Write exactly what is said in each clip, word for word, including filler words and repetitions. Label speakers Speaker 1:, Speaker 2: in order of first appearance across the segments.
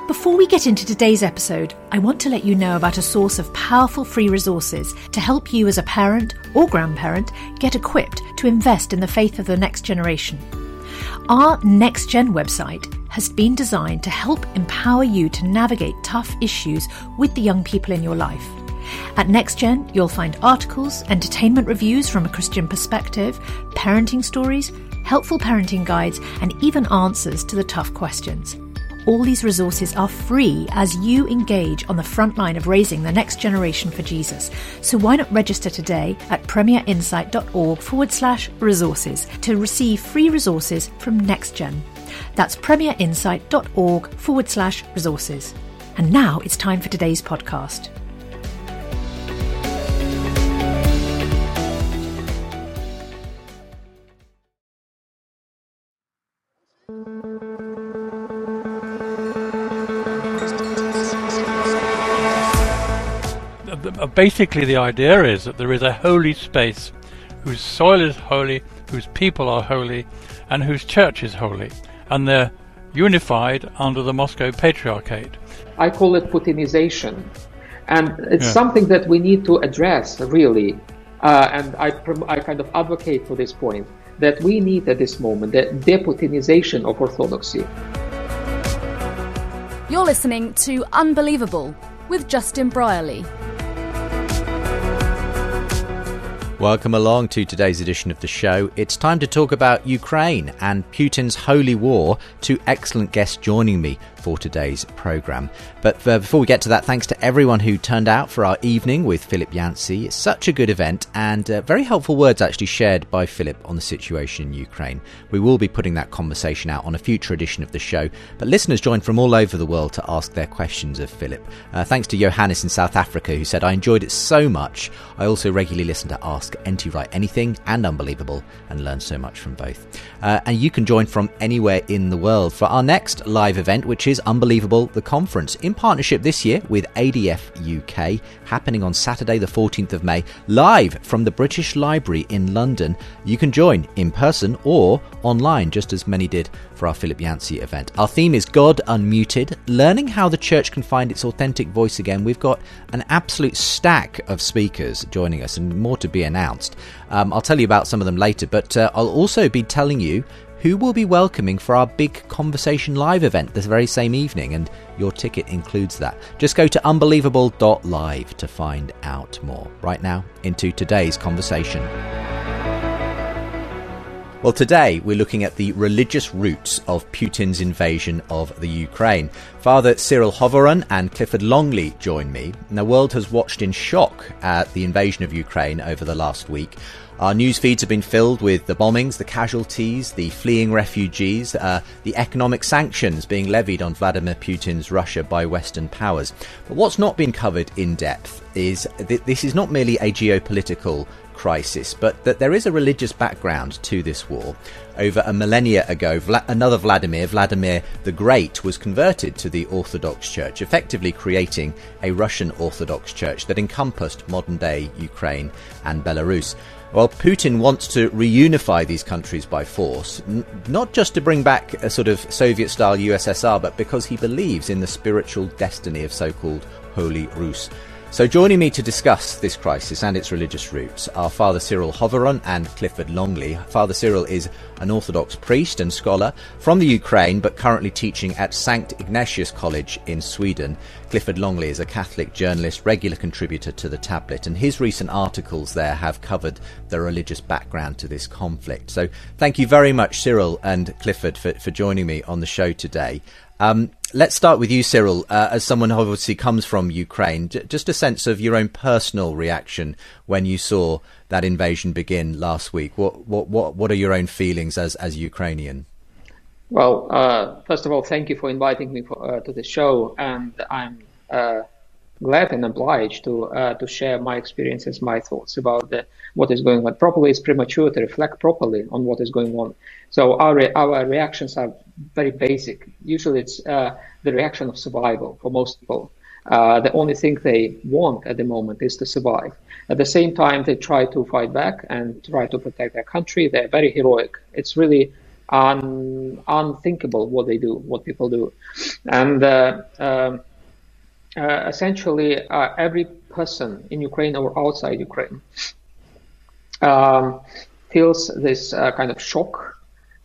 Speaker 1: Before we get into today's episode, I want to let you know about a source of powerful free resources to help you as a parent or grandparent get equipped to invest in the faith of the next generation. Our Next Gen website has been designed to help empower you to navigate tough issues with the young people in your life. At NextGen, you'll find articles, entertainment reviews from a Christian perspective, parenting stories, helpful parenting guides, and even answers to the tough questions. All these resources are free as you engage on the front line of raising the next generation for Jesus. So why not register today at premierinsight.org forward slash resources to receive free resources from NextGen. That's premierinsight.org forward slash resources. And now it's time for today's podcast.
Speaker 2: Basically, the idea is that there is a holy space whose soil is holy, whose people are holy, and whose church is holy, and they're unified under the Moscow Patriarchate.
Speaker 3: I call it Putinization, and it's
Speaker 2: yeah.
Speaker 3: something that we need to address, really, uh, and I, I kind of advocate for this point, that we need at this moment the deputinization of Orthodoxy.
Speaker 4: You're listening to Unbelievable with Justin Brierley.
Speaker 5: Welcome along to today's edition of the show. It's time to talk about Ukraine and Putin's holy war. Two excellent guests joining me for today's programme. But uh, before we get to that, thanks to everyone who turned out for our evening with Philip Yancey. It's such a good event and uh, very helpful words actually shared by Philip on the situation in Ukraine. We will be putting that conversation out on a future edition of the show, but listeners joined from all over the world to ask their questions of Philip. Uh, thanks to Johannes in South Africa, who said, "I enjoyed it so much. I also regularly listen to Ask N T Wright Anything and Unbelievable and learn so much from both." Uh, and you can join from anywhere in the world for our next live event, which is Unbelievable, the conference, in partnership this year with A D F U K, happening on Saturday the fourteenth of May, live from the British Library in London. You can join in person or online, just as many did for our Philip Yancey event. Our theme is God Unmuted, learning how the church can find its authentic voice again. We've got an absolute stack of speakers joining us and more to be announced. Um, I'll tell you about some of them later, but uh, I'll also be telling you who will be welcoming for our big Conversation Live event this very same evening, and your ticket includes that. Just go to unbelievable dot live to find out more. Right now, into today's conversation. Well, today we're looking at the religious roots of Putin's invasion of the Ukraine. Father Cyril Hovorun and Clifford Longley join me. And the world has watched in shock at the invasion of Ukraine over the last week. Our news feeds have been filled with the bombings, the casualties, the fleeing refugees, uh, the economic sanctions being levied on Vladimir Putin's Russia by Western powers. But what's not been covered in depth is that this is not merely a geopolitical crisis, but that there is a religious background to this war. Over a millennia ago, Vla- another Vladimir, Vladimir the Great, was converted to the Orthodox Church, effectively creating a Russian Orthodox Church that encompassed modern-day Ukraine and Belarus. Well, Putin wants to reunify these countries by force, n- not just to bring back a sort of Soviet-style U S S R, but because he believes in the spiritual destiny of so-called Holy Rus. So joining me to discuss this crisis and its religious roots are Father Cyril Hovorun and Clifford Longley. Father Cyril is an Orthodox priest and scholar from the Ukraine, but currently teaching at Sankt Ignatius College in Sweden. Clifford Longley is a Catholic journalist, regular contributor to The Tablet, and his recent articles there have covered the religious background to this conflict. So thank you very much, Cyril and Clifford, for, for joining me on the show today. Um, let's start with you, Cyril, uh, as someone who obviously comes from Ukraine. J- just a sense of your own personal reaction when you saw that invasion begin last week. What what what, what are your own feelings as, as Ukrainian?
Speaker 3: Well, uh, first of all, thank you for inviting me for, uh, to the show, and I'm uh, glad and obliged to uh, to share my experiences, my thoughts about the, what is going on. Probably it's premature to reflect properly on what is going on. So our re- our reactions are very basic. Usually it's uh, the reaction of survival for most people. Uh, the only thing they want at the moment is to survive. At the same time, they try to fight back and try to protect their country. They're very heroic. It's really un, unthinkable what they do, what people do. And uh, um, uh, essentially, uh, every person in Ukraine or outside Ukraine um, feels this uh, kind of shock,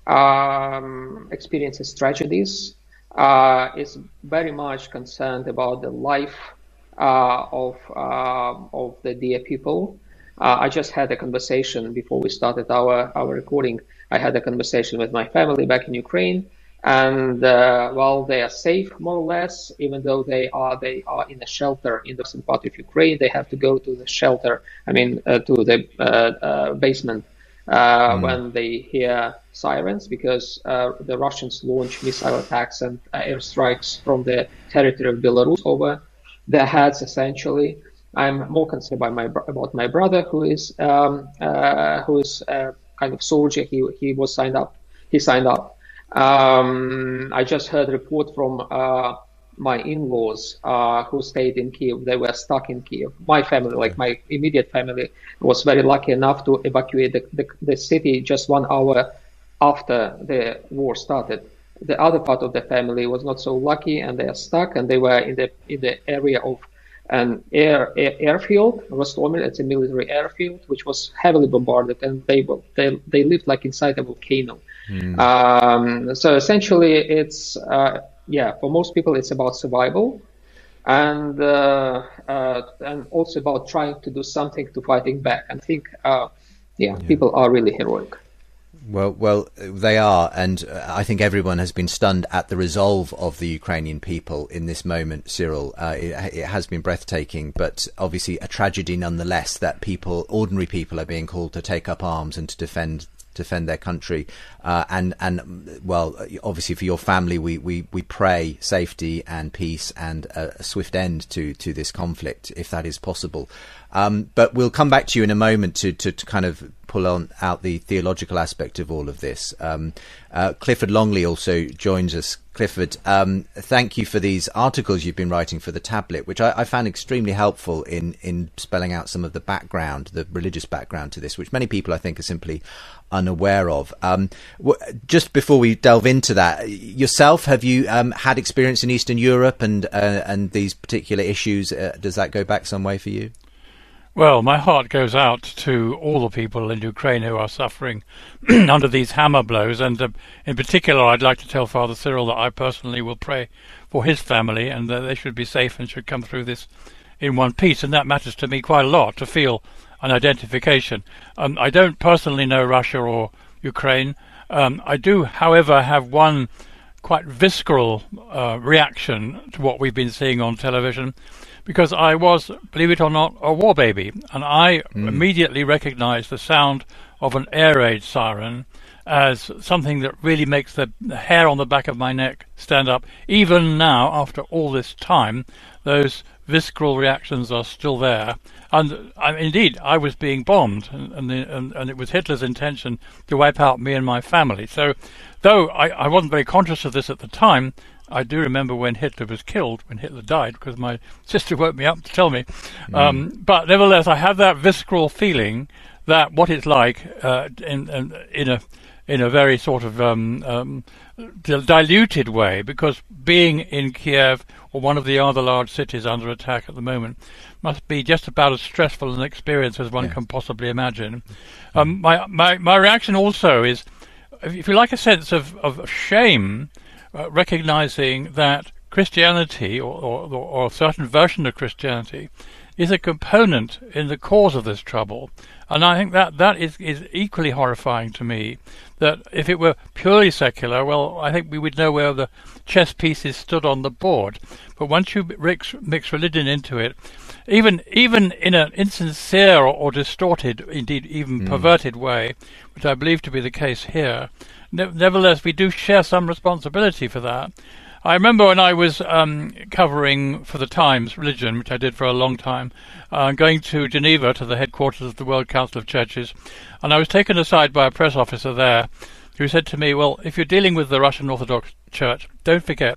Speaker 3: um, experiences tragedies, uh, is very much concerned about the life uh, of uh, of the dear people. Uh, I just had a conversation before we started our, our recording. I had a conversation with my family back in Ukraine, and uh, well, they are safe more or less, even though they are they are in a shelter in the southern part of Ukraine. They have to go to the shelter, I mean, uh, to the uh, uh, basement uh, mm. when they hear sirens, because uh, the Russians launch missile attacks and uh, airstrikes from the territory of Belarus over their heads, essentially. I'm more concerned by my about my brother, who is um, uh, who is a kind of soldier. He he was signed up. He signed up. Um, I just heard a report from uh, my in-laws uh, who stayed in Kiev. They were stuck in Kiev. My family, like my immediate family, was very lucky enough to evacuate the, the, the city just one hour after the war started. The other part of the family was not so lucky, and they are stuck, and they were in the in the area of an air, air airfield, Rostomel. It's a military airfield which was heavily bombarded, and they they they lived like inside a volcano. Mm. Um, so essentially, it's uh, yeah, for most people, it's about survival, and uh, uh, and also about trying to do something to fighting back. And I think uh, yeah, yeah, people are really heroic.
Speaker 5: Well, well, they are, and I think everyone has been stunned at the resolve of the Ukrainian people in this moment, Cyril. Uh, it, it has been breathtaking, but obviously a tragedy nonetheless that people, ordinary people, are being called to take up arms and to defend defend their country. Uh, and, and well, obviously for your family, we, we, we pray safety and peace and a, a swift end to, to this conflict, if that is possible. Um, but we'll come back to you in a moment to, to, to kind of pull on out the theological aspect of all of this. Um, uh, Clifford Longley also joins us. Clifford, um, thank you for these articles you've been writing for the tablet, which I, I found extremely helpful in, in spelling out some of the background, the religious background to this, which many people I think are simply unaware of. Um, w- just before we delve into that, yourself, have you um, had experience in Eastern Europe and uh, and these particular issues? Uh, does that go back some way for you?
Speaker 2: Well, my heart goes out to all the people in Ukraine who are suffering under these hammer blows, and uh, in particular I'd like to tell Father Cyril that I personally will pray for his family, and that they should be safe and should come through this in one piece, and that matters to me quite a lot, to feel an identification. Um, I don't personally know Russia or Ukraine. Um, I do, however, have one quite visceral uh, reaction to what we've been seeing on television, because I was, believe it or not, a war baby, and I mm. immediately recognized the sound of an air raid siren as something that really makes the hair on the back of my neck stand up. Even now, after all this time, those visceral reactions are still there. And uh, indeed, I was being bombed, and, and, the, and, and it was Hitler's intention to wipe out me and my family. So, though I, I wasn't very conscious of this at the time, I do remember when Hitler was killed, when Hitler died, because my sister woke me up to tell me. Mm. Um, but nevertheless, I have that visceral feeling that what it's like uh, in, in in a in a very sort of um, um, diluted way, because being in Kiev or one of the other large cities under attack at the moment must be just about as stressful an experience as one yeah. can possibly imagine. Um, my, my my reaction also is, if you like, a sense of, of shame, uh, recognizing that Christianity or, or, or a certain version of Christianity is a component in the cause of this trouble. And I think that that is, is equally horrifying to me, that if it were purely secular, well, I think we would know where the chess pieces stood on the board. But once you mix, mix religion into it, even even in an insincere or, or distorted, indeed even mm. perverted way, which I believe to be the case here, ne- nevertheless we do share some responsibility for that. I remember when I was um, covering for the Times religion, which I did for a long time, uh, going to Geneva to the headquarters of the World Council of Churches, and I was taken aside by a press officer there who said to me, well, if you're dealing with the Russian Orthodox Church, don't forget,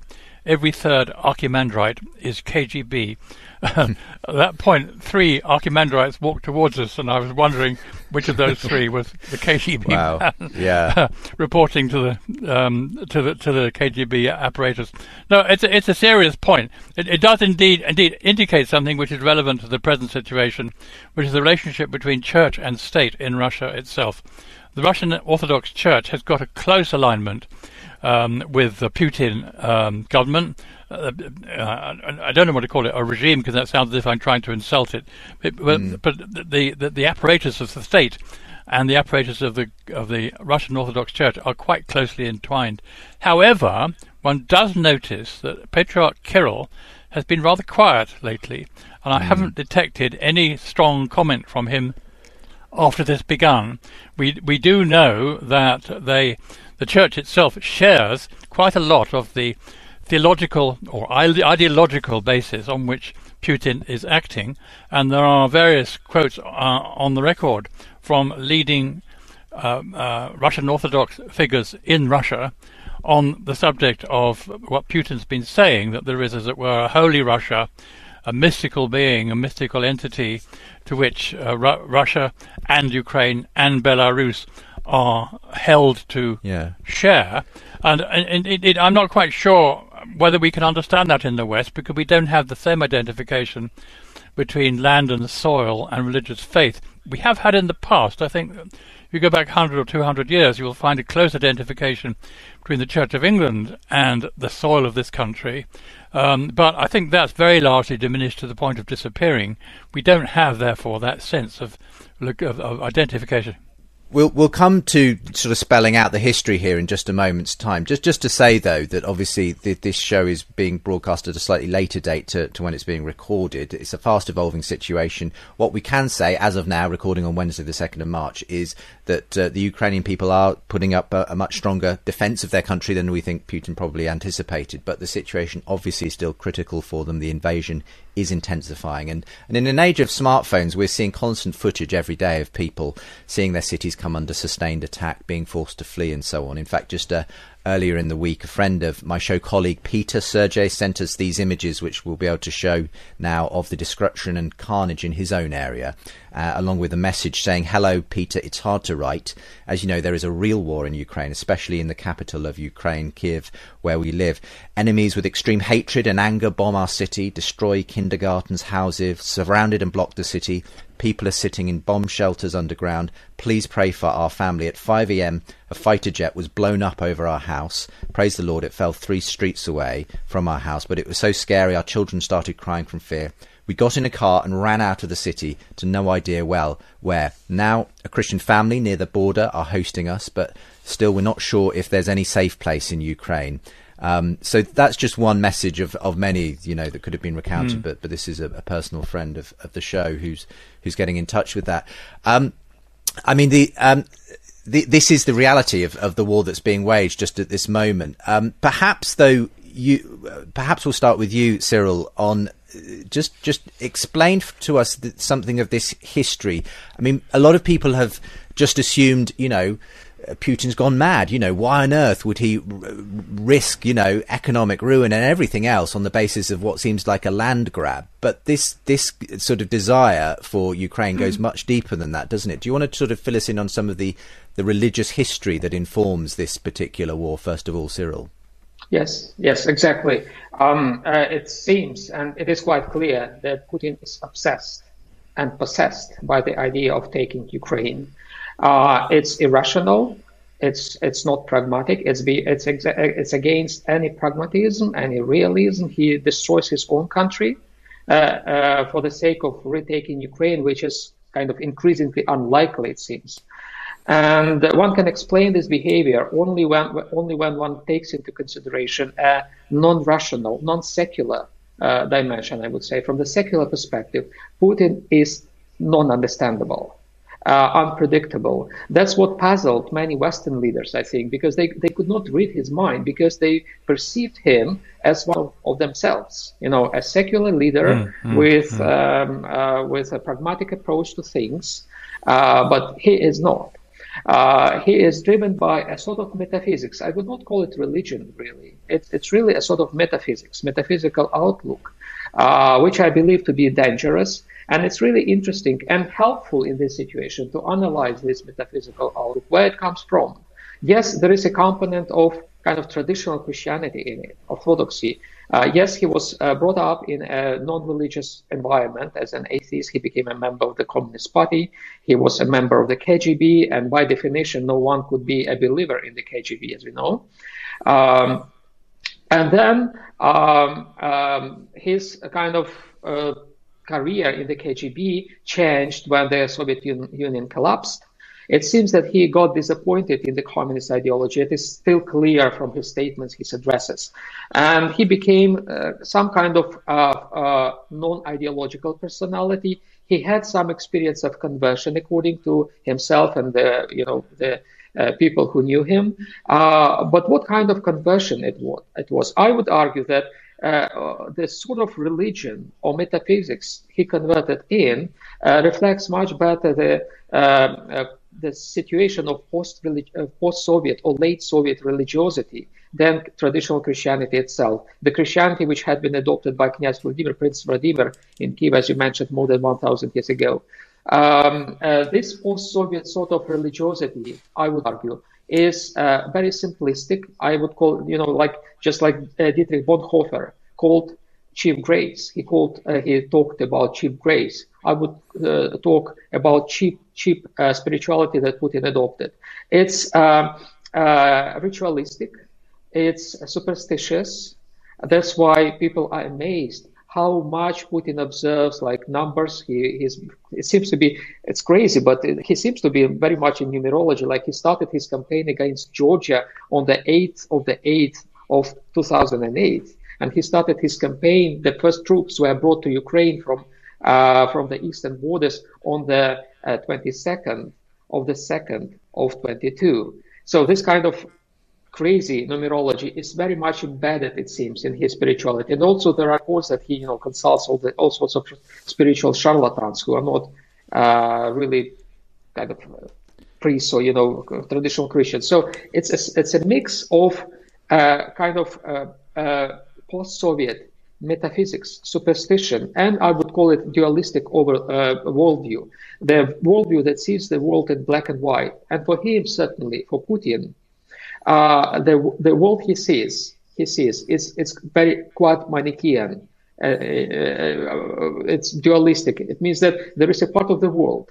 Speaker 2: every third archimandrite is K G B. Um, at that point, three archimandrites walked towards us, and I was wondering which of those three was the K G B
Speaker 5: wow.
Speaker 2: man
Speaker 5: yeah.
Speaker 2: reporting to the um, to the to the K G B apparatus. No, it's a, it's a serious point. It, it does indeed indeed indicate something which is relevant to the present situation, which is the relationship between church and state in Russia itself. The Russian Orthodox Church has got a close alignment um, with the Putin um, government. Uh, uh, I don't know what to call it, a regime, because that sounds as if I'm trying to insult it. But, mm. but the, the the apparatus of the state and the apparatus of the of the Russian Orthodox Church are quite closely entwined. However, one does notice that Patriarch Kirill has been rather quiet lately, and I mm. haven't detected any strong comment from him after this begun. We we do know that they the Church itself shares quite a lot of the theological or ideological basis on which Putin is acting, and there are various quotes uh, on the record from leading uh, uh, Russian Orthodox figures in Russia on the subject of what Putin's been saying, that there is, as it were, a holy Russia, a mystical being, a mystical entity to which uh, Ru- Russia and Ukraine and Belarus are held to
Speaker 5: yeah.
Speaker 2: share. And, and it, it, I'm not quite sure whether we can understand that in the West, because we don't have the same identification between land and soil and religious faith. We have had in the past. I think if you go back one hundred or two hundred years, you will find a close identification between the Church of England and the soil of this country. Um, but I think that's very largely diminished to the point of disappearing. We don't have, therefore, that sense of, of, of identification.
Speaker 5: We'll we'll come to sort of spelling out the history here in just a moment's time. Just just to say, though, that obviously th- this show is being broadcast at a slightly later date to, to when it's being recorded. It's a fast-evolving situation. What we can say, as of now, recording on Wednesday the second of March, is that uh, the Ukrainian people are putting up a, a much stronger defence of their country than we think Putin probably anticipated. But the situation obviously is still critical for them. The invasion is intensifying. And, and in an age of smartphones, we're seeing constant footage every day of people seeing their cities come under sustained attack, being forced to flee and so on. In fact, just uh, earlier in the week, a friend of my show colleague Peter Sergey sent us these images, which we'll be able to show now, of the destruction and carnage in his own area, uh, along with a message saying, "Hello, Peter, it's hard to write. As you know, there is a real war in Ukraine, especially in the capital of Ukraine, Kiev, where we live. Enemies with extreme hatred and anger bomb our city, destroy kindergartens, houses, surrounded and blocked the city. People are sitting in bomb shelters underground. Please pray for our family. At five a.m, a fighter jet was blown up over our house. Praise the Lord, it fell three streets away from our house, but it was so scary our children started crying from fear. We got in a car and ran out of the city to no idea well where. Now a Christian family near the border are hosting us, but still we're not sure if there's any safe place in Ukraine." Um, so that's just one message of, of many, you know, that could have been recounted, mm. but but this is a, a personal friend of, of the show who's who's getting in touch with that. Um, I mean, the, um, the this is the reality of, of the war that's being waged just at this moment. Um, perhaps, though, you perhaps we'll start with you, Cyril, on just just explain to us th- something of this history. I mean, a lot of people have just assumed, you know, Putin's gone mad. You know, why on earth would he r- risk, you know, economic ruin and everything else on the basis of what seems like a land grab? But this this sort of desire for Ukraine goes much deeper than that, doesn't it? Do you want to sort of fill us in on some of the, the religious history that informs this particular war, first of all, Cyril?
Speaker 3: Yes, yes, exactly. Um, uh, it seems, and it is quite clear, that Putin is obsessed and possessed by the idea of taking Ukraine. Uh, it's irrational. It's it's not pragmatic. It's be it's exa- it's against any pragmatism, any realism. He destroys his own country uh, uh, for the sake of retaking Ukraine, which is kind of increasingly unlikely, it seems. And one can explain this behavior only when only when one takes into consideration a non-rational, non-secular uh, dimension. I would say, from the secular perspective, Putin is non-understandable. Uh, unpredictable. That's what puzzled many Western leaders, I think, because they, they could not read his mind, because they perceived him as one of themselves, you know, a secular leader mm, mm, with mm. Um, uh, with a pragmatic approach to things, uh, but he is not. Uh, he is driven by a sort of metaphysics. I would not call it religion, really. It's, it's really a sort of metaphysics, metaphysical outlook, uh, which I believe to be dangerous. And it's really interesting and helpful in this situation to analyze this metaphysical outlook, where it comes from. Yes, there is a component of kind of traditional Christianity in it, orthodoxy. Uh, yes, he was uh, brought up in a non-religious environment as an atheist. He became a member of the Communist Party. He was a member of the K G B, and by definition, no one could be a believer in the K G B, as we know. Um, and then um, um, his kind of uh, career in the K G B changed when the Soviet Un- Union collapsed. It seems that he got disappointed in the communist ideology. It is still clear from his statements, his addresses. And he became uh, some kind of uh, uh, non-ideological personality. He had some experience of conversion, according to himself and the, you know, the uh, people who knew him. Uh, but what kind of conversion it was? It was, I would argue that uh, the sort of religion or metaphysics he converted in uh, reflects much better the uh, uh, the situation of post uh, post-Soviet or late Soviet religiosity than traditional Christianity itself. The Christianity which had been adopted by Knyaz Vladimir, Prince Vladimir in Kiev, as you mentioned, more than one thousand years ago. Um, uh, this post-Soviet sort of religiosity, I would argue, is uh, very simplistic. I would call, you know, like just like uh, Dietrich Bonhoeffer called cheap grace. He called, uh, he talked about cheap grace. I would uh, talk about cheap, cheap uh, spirituality that Putin adopted. It's uh, uh, ritualistic. It's superstitious. That's why people are amazed how much Putin observes, like numbers. He, he's, it seems to be, it's crazy, but it, he seems to be very much in numerology. Like he started his campaign against Georgia on the eighth of the eighth of two thousand eight. And he started his campaign. The first troops were brought to Ukraine from uh, from the eastern borders on the uh, twenty-second of the second of twenty-two. So this kind of crazy numerology is very much embedded, it seems, in his spirituality. And also there are reports that he, you know, consults all the all sorts of spiritual charlatans who are not uh, really kind of priests or, you know, traditional Christians. So it's a, it's a mix of uh, kind of uh, uh, post-Soviet metaphysics, superstition, and I would call it dualistic over uh, worldview, the worldview that sees the world in black and white. And for him, certainly, for Putin, uh, the the world he sees, he sees, is it's very quite Manichaean. Uh, uh, it's dualistic. It means that there is a part of the world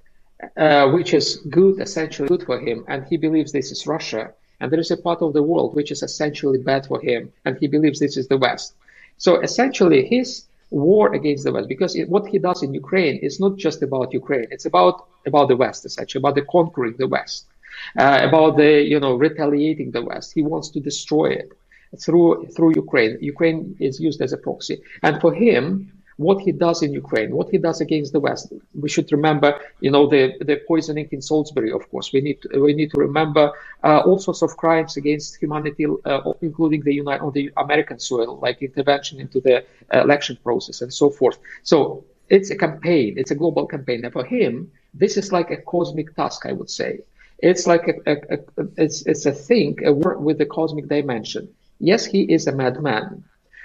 Speaker 3: uh, which is good, essentially good for him, and he believes this is Russia. And there is a part of the world which is essentially bad for him, and he believes this is the West. So essentially, his war against the West, because it, what he does in Ukraine is not just about Ukraine; it's about about the West, essentially, about the conquering the West, uh, about the you know retaliating the West. He wants to destroy it through through Ukraine. Ukraine is used as a proxy, and for him, what he does in Ukraine, what he does against the West. We should remember, you know, the, the poisoning in Salisbury, of course. We need to, we need to remember uh, all sorts of crimes against humanity, uh, including the United, on the American soil, like intervention into the election process and so forth. So it's a campaign. It's a global campaign. And for him, this is like a cosmic task, I would say. It's like a, a, a it's it's a thing, a work with the cosmic dimension. Yes, he is a madman.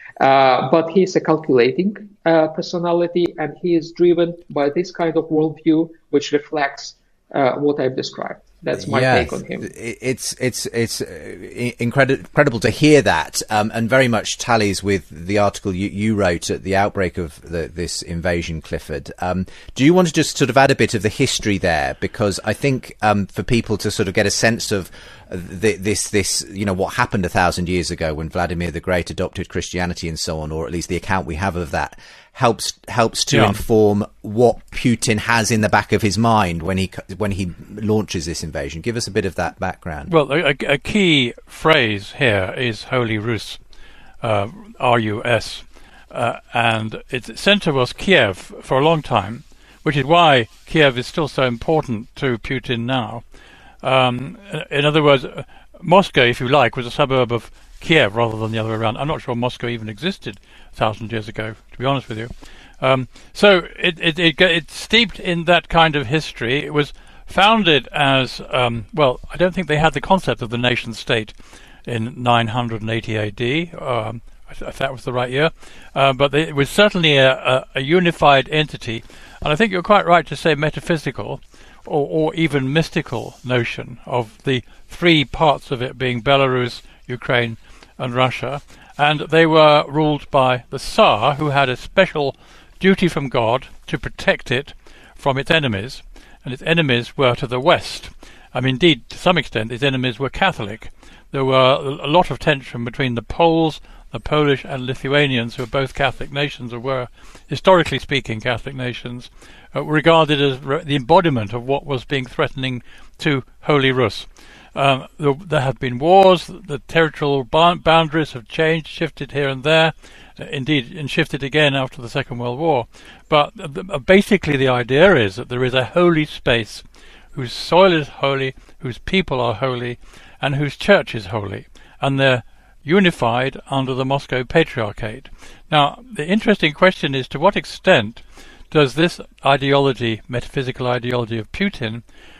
Speaker 3: Uh, but he is a calculating uh, personality, and he is driven by this kind of worldview, which reflects uh, what I've described. That's my
Speaker 5: yes,
Speaker 3: take on him.
Speaker 5: It's it's it's incredible incredible to hear that, um, and very much tallies with the article you, you wrote at the outbreak of the, this invasion, Clifford. Um, do you want to just sort of add a bit of the history there? Because I think um, for people to sort of get a sense of the, this this you know what happened a thousand years ago when Vladimir the Great adopted Christianity and so on, or at least the account we have of that, helps helps to yeah. inform what Putin has in the back of his mind when he when he launches this invasion. Give us a bit of that background.
Speaker 2: Well, a, a key phrase here is Holy Rus, uh, R U S, uh, and its center was Kiev for a long time, which is why Kiev is still so important to Putin now. Um, in other words, uh, Moscow, if you like, was a suburb of Kiev rather than the other way around. I'm not sure Moscow even existed a thousand years ago, to be honest with you. Um, so it, it, it, it's steeped in that kind of history. It was founded as, um, well, I don't think they had the concept of the nation state in nine hundred eighty A D, um, if that was the right year, uh, but they, it was certainly a, a, a unified entity, and I think you're quite right to say metaphysical or, or even mystical notion of the three parts of it being Belarus, Ukraine and Russia, and they were ruled by the Tsar, who had a special duty from God to protect it from its enemies, and its enemies were to the west. I mean, indeed, to some extent, its enemies were Catholic. There were a lot of tension between the Poles, the Polish and Lithuanians, who are both Catholic nations, or were, historically speaking, Catholic nations, uh, regarded as re- the embodiment of what was being threatening to Holy Rus. Um, there, there have been wars, the territorial ba- boundaries have changed, shifted here and there, uh, indeed, and shifted again after the Second World War. But uh, the, uh, basically the idea is that there is a holy space whose soil is holy, whose people are holy, and whose church is holy, and they're unified under the Moscow Patriarchate. Now, the interesting question is, to what extent does this ideology, metaphysical ideology of Putin,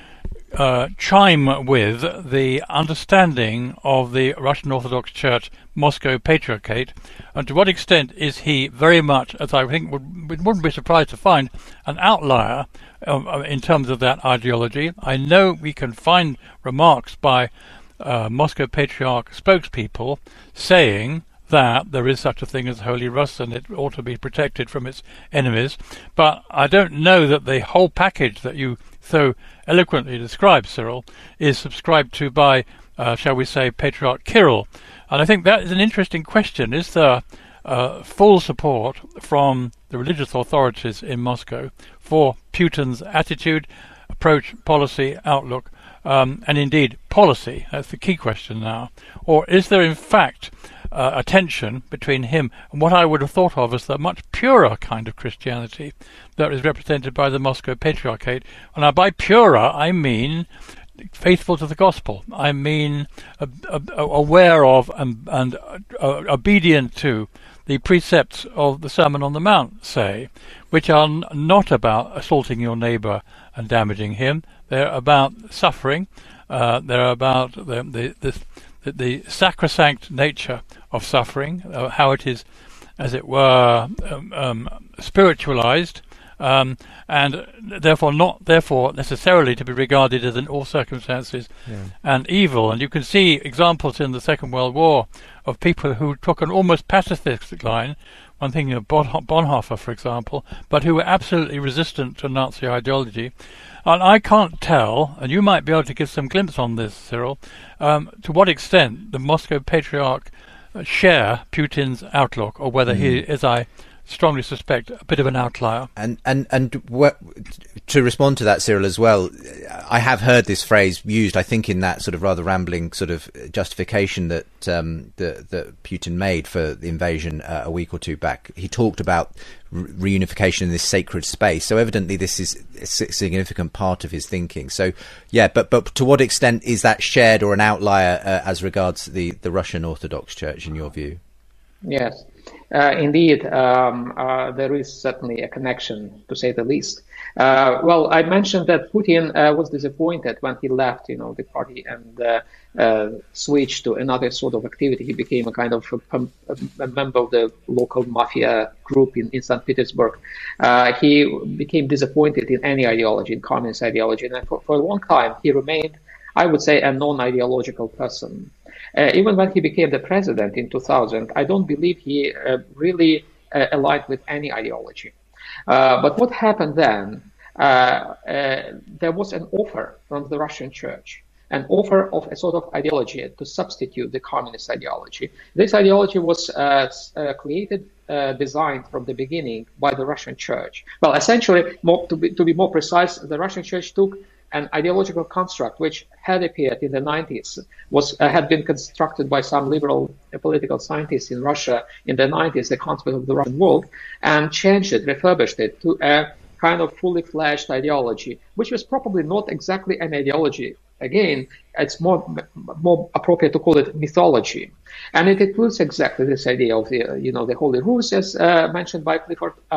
Speaker 2: uh, chime with the understanding of the Russian Orthodox Church Moscow Patriarchate, and to what extent is he very much, as I think would, wouldn't be surprised to find, an outlier um, in terms of that ideology? I know we can find remarks by Uh, Moscow Patriarch spokespeople saying that there is such a thing as Holy Rus and it ought to be protected from its enemies, but I don't know that the whole package that you so eloquently describe, Cyril, is subscribed to by, uh, shall we say, Patriarch Kirill. And I think that is an interesting question. Is there uh, full support from the religious authorities in Moscow for Putin's attitude, approach, policy, outlook, Um, and indeed policy? That's the key question now. Or is there in fact uh, a tension between him and what I would have thought of as the much purer kind of Christianity that is represented by the Moscow Patriarchate? And now by purer I mean faithful to the gospel. I mean uh, uh, aware of and, and uh, obedient to the precepts of the Sermon on the Mount, say, which are n- not about assaulting your neighbour and damaging him. They're about suffering. Uh, they're about the the, the the the sacrosanct nature of suffering, uh, how it is, as it were, um, um, spiritualized, um, and therefore not therefore necessarily to be regarded as in all circumstances yeah. an evil. And you can see examples in the Second World War of people who took an almost pacifistic line. One thinking of Bonhoeffer, for example, but who were absolutely resistant to Nazi ideology. And I can't tell, and you might be able to give some glimpse on this, Cyril, um, to what extent the Moscow Patriarch share Putin's outlook, or whether mm. he, as I strongly suspect, a bit of an outlier.
Speaker 5: And and and what, to respond to that, Cyril, as well, I have heard this phrase used, I think, in that sort of rather rambling sort of justification that um, that, that Putin made for the invasion uh, a week or two back. He talked about re- reunification in this sacred space. So evidently this is a significant part of his thinking. So, yeah, but but to what extent is that shared or an outlier uh, as regards the, the Russian Orthodox Church, in your view?
Speaker 3: Yes. Uh, indeed, um, uh, there is certainly a connection, to say the least. Uh, well, I mentioned that Putin uh, was disappointed when he left, you know, the party and uh, uh, switched to another sort of activity. He became a kind of a, a member of the local mafia group in, in Saint Petersburg. Uh, he became disappointed in any ideology, in communist ideology, and for, for a long time he remained, I would say, a non-ideological person. Uh, even when he became the president in two thousand, I don't believe he uh, really uh, aligned with any ideology. Uh, but what happened then, uh, uh, there was an offer from the Russian church, an offer of a sort of ideology to substitute the communist ideology. This ideology was uh, uh, created, uh, designed from the beginning by the Russian church. Well, essentially, more, to, be, to be more precise, the Russian church took an ideological construct which had appeared in the nineties, was uh, had been constructed by some liberal uh, political scientists in Russia in the nineties, the concept of the Russian world, and changed it, refurbished it to a kind of fully fledged ideology, which was probably not exactly an ideology. Again, it's more more appropriate to call it mythology, and it includes exactly this idea of the uh, you know the Holy Rus, as uh, mentioned by Clifford. Uh,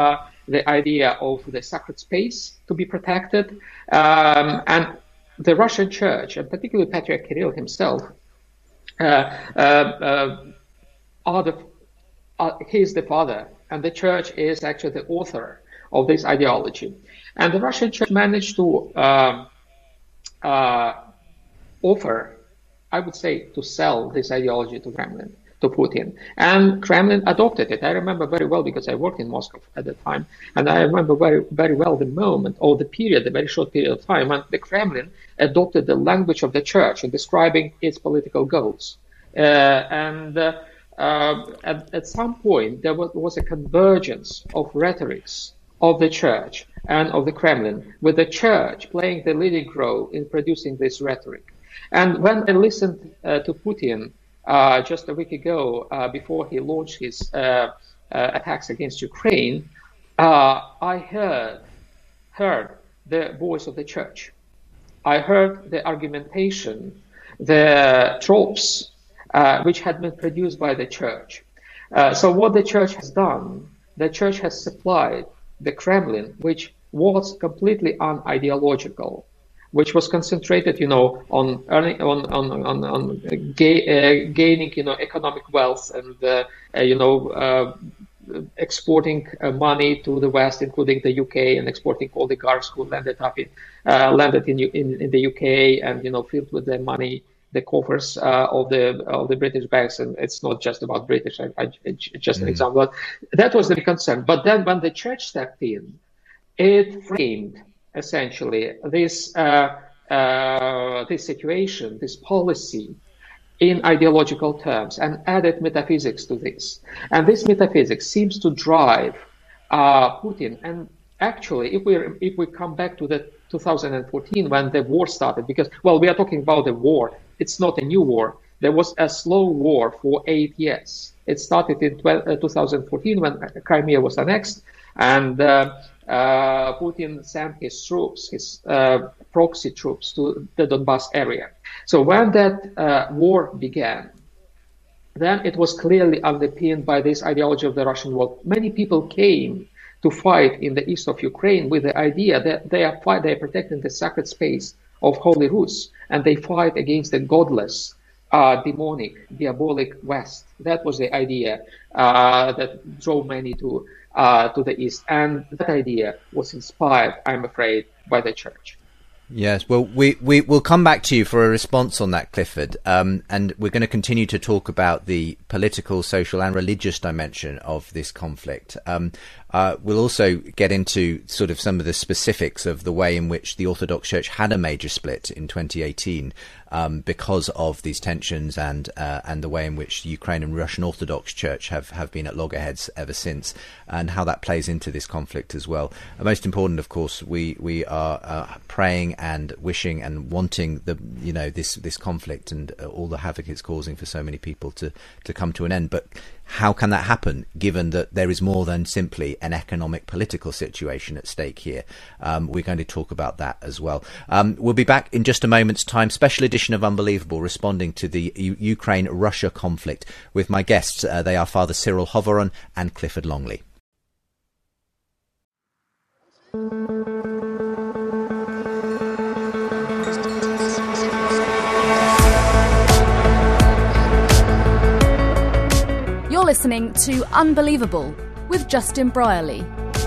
Speaker 3: the idea of the sacred space to be protected. Um, and the Russian Church, and particularly Patriarch Kirill himself, uh, uh, uh, are the, uh, he is the father, and the Church is actually the author of this ideology. And the Russian Church managed to uh, uh, offer, I would say, to sell this ideology to Kremlin, to Putin. And Kremlin adopted it. I remember very well because I worked in Moscow at the time. And I remember very, very well the moment or the period, the very short period of time when the Kremlin adopted the language of the Church in describing its political goals. Uh, and uh, uh, at, at some point, there was, was a convergence of rhetorics of the Church and of the Kremlin, with the Church playing the leading role in producing this rhetoric. And when I listened uh, to Putin uh, just a week ago, uh, before he launched his uh, uh, attacks against Ukraine, uh, I heard heard the voice of the Church. I heard the argumentation, the tropes uh, which had been produced by the Church. Uh, so what the Church has done, the Church has supplied the Kremlin, which was completely unideological, which was concentrated, you know, on earning, on on on, on ga- uh, gaining, you know, economic wealth and uh, uh, you know, uh, exporting uh, money to the West, including the U K, and exporting oligarchs who landed up in uh, landed in, in in the U K and, you know, filled with their money the coffers uh, of the of the British banks. And it's not just about British. I, I, it's just mm. an example. That was the big concern. But then when the Church stepped in, it framed essentially this uh, uh, this situation, this policy, in ideological terms, and added metaphysics to this. And this metaphysics seems to drive uh, Putin. And actually, if we if we come back to the two thousand fourteen, when the war started, because, well, we are talking about the war. It's not a new war. There was a slow war for eight years. It started in two thousand fourteen when Crimea was annexed, and uh, uh, Putin sent his troops, his uh, proxy troops, to the Donbass area. So when that uh, war began, then it was clearly underpinned by this ideology of the Russian world. Many people came to fight in the east of Ukraine with the idea that they are fight, they are protecting the sacred space of Holy Rus, and they fight against the godless, uh, demonic, diabolic West. That was the idea uh, that drove many to uh, to the east, and that idea was inspired, I'm afraid, by the Church.
Speaker 5: Yes, well, we, we, we'll come back to you for a response on that, Clifford, um, and we're going to continue to talk about the political, social and religious dimension of this conflict. Um, uh, we'll also get into sort of some of the specifics of the way in which the Orthodox Church had a major split in twenty eighteen um, because of these tensions, and uh, and the way in which the Ukraine and Russian Orthodox Church have, have been at loggerheads ever since, and how that plays into this conflict as well. And most important, of course, we, we are uh, praying and wishing and wanting the you know this this conflict and uh, all the havoc it's causing for so many people to to come to an end. But how can that happen, given that there is more than simply an economic political situation at stake here? Um, we're going to talk about that as well. Um, we'll be back in just a moment's time. Special edition of Unbelievable, responding to the U- Ukraine-Russia conflict with my guests. Uh, they are Father Cyril Hovoron and Clifford Longley.
Speaker 4: You're listening to Unbelievable with Justin Brierley.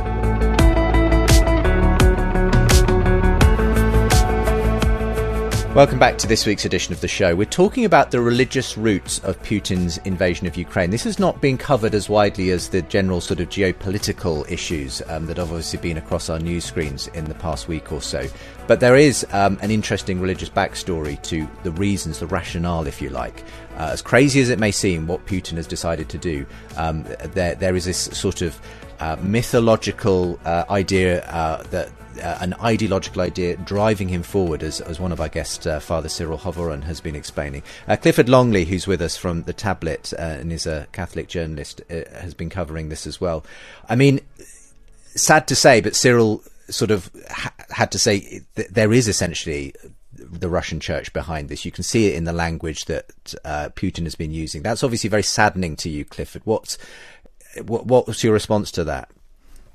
Speaker 5: Welcome back to this week's edition of the show. We're talking about the religious roots of Putin's invasion of Ukraine. This has not been covered as widely as the general sort of geopolitical issues um, that have obviously been across our news screens in the past week or so. But there is um, an interesting religious backstory to the reasons, the rationale, if you like. Uh, as crazy as it may seem, what Putin has decided to do, um, there there is this sort of uh, mythological uh, idea uh, that Uh, an ideological idea driving him forward, as, as one of our guests, uh, Father Cyril Hovoron, has been explaining. Uh, Clifford Longley, who's with us from the Tablet uh, and is a Catholic journalist, uh, has been covering this as well. I mean, sad to say, but Cyril sort of ha- had to say th- there is essentially the Russian Church behind this. You can see it in the language that uh, Putin has been using. That's obviously very saddening to you, Clifford. What's what, what's your response to that?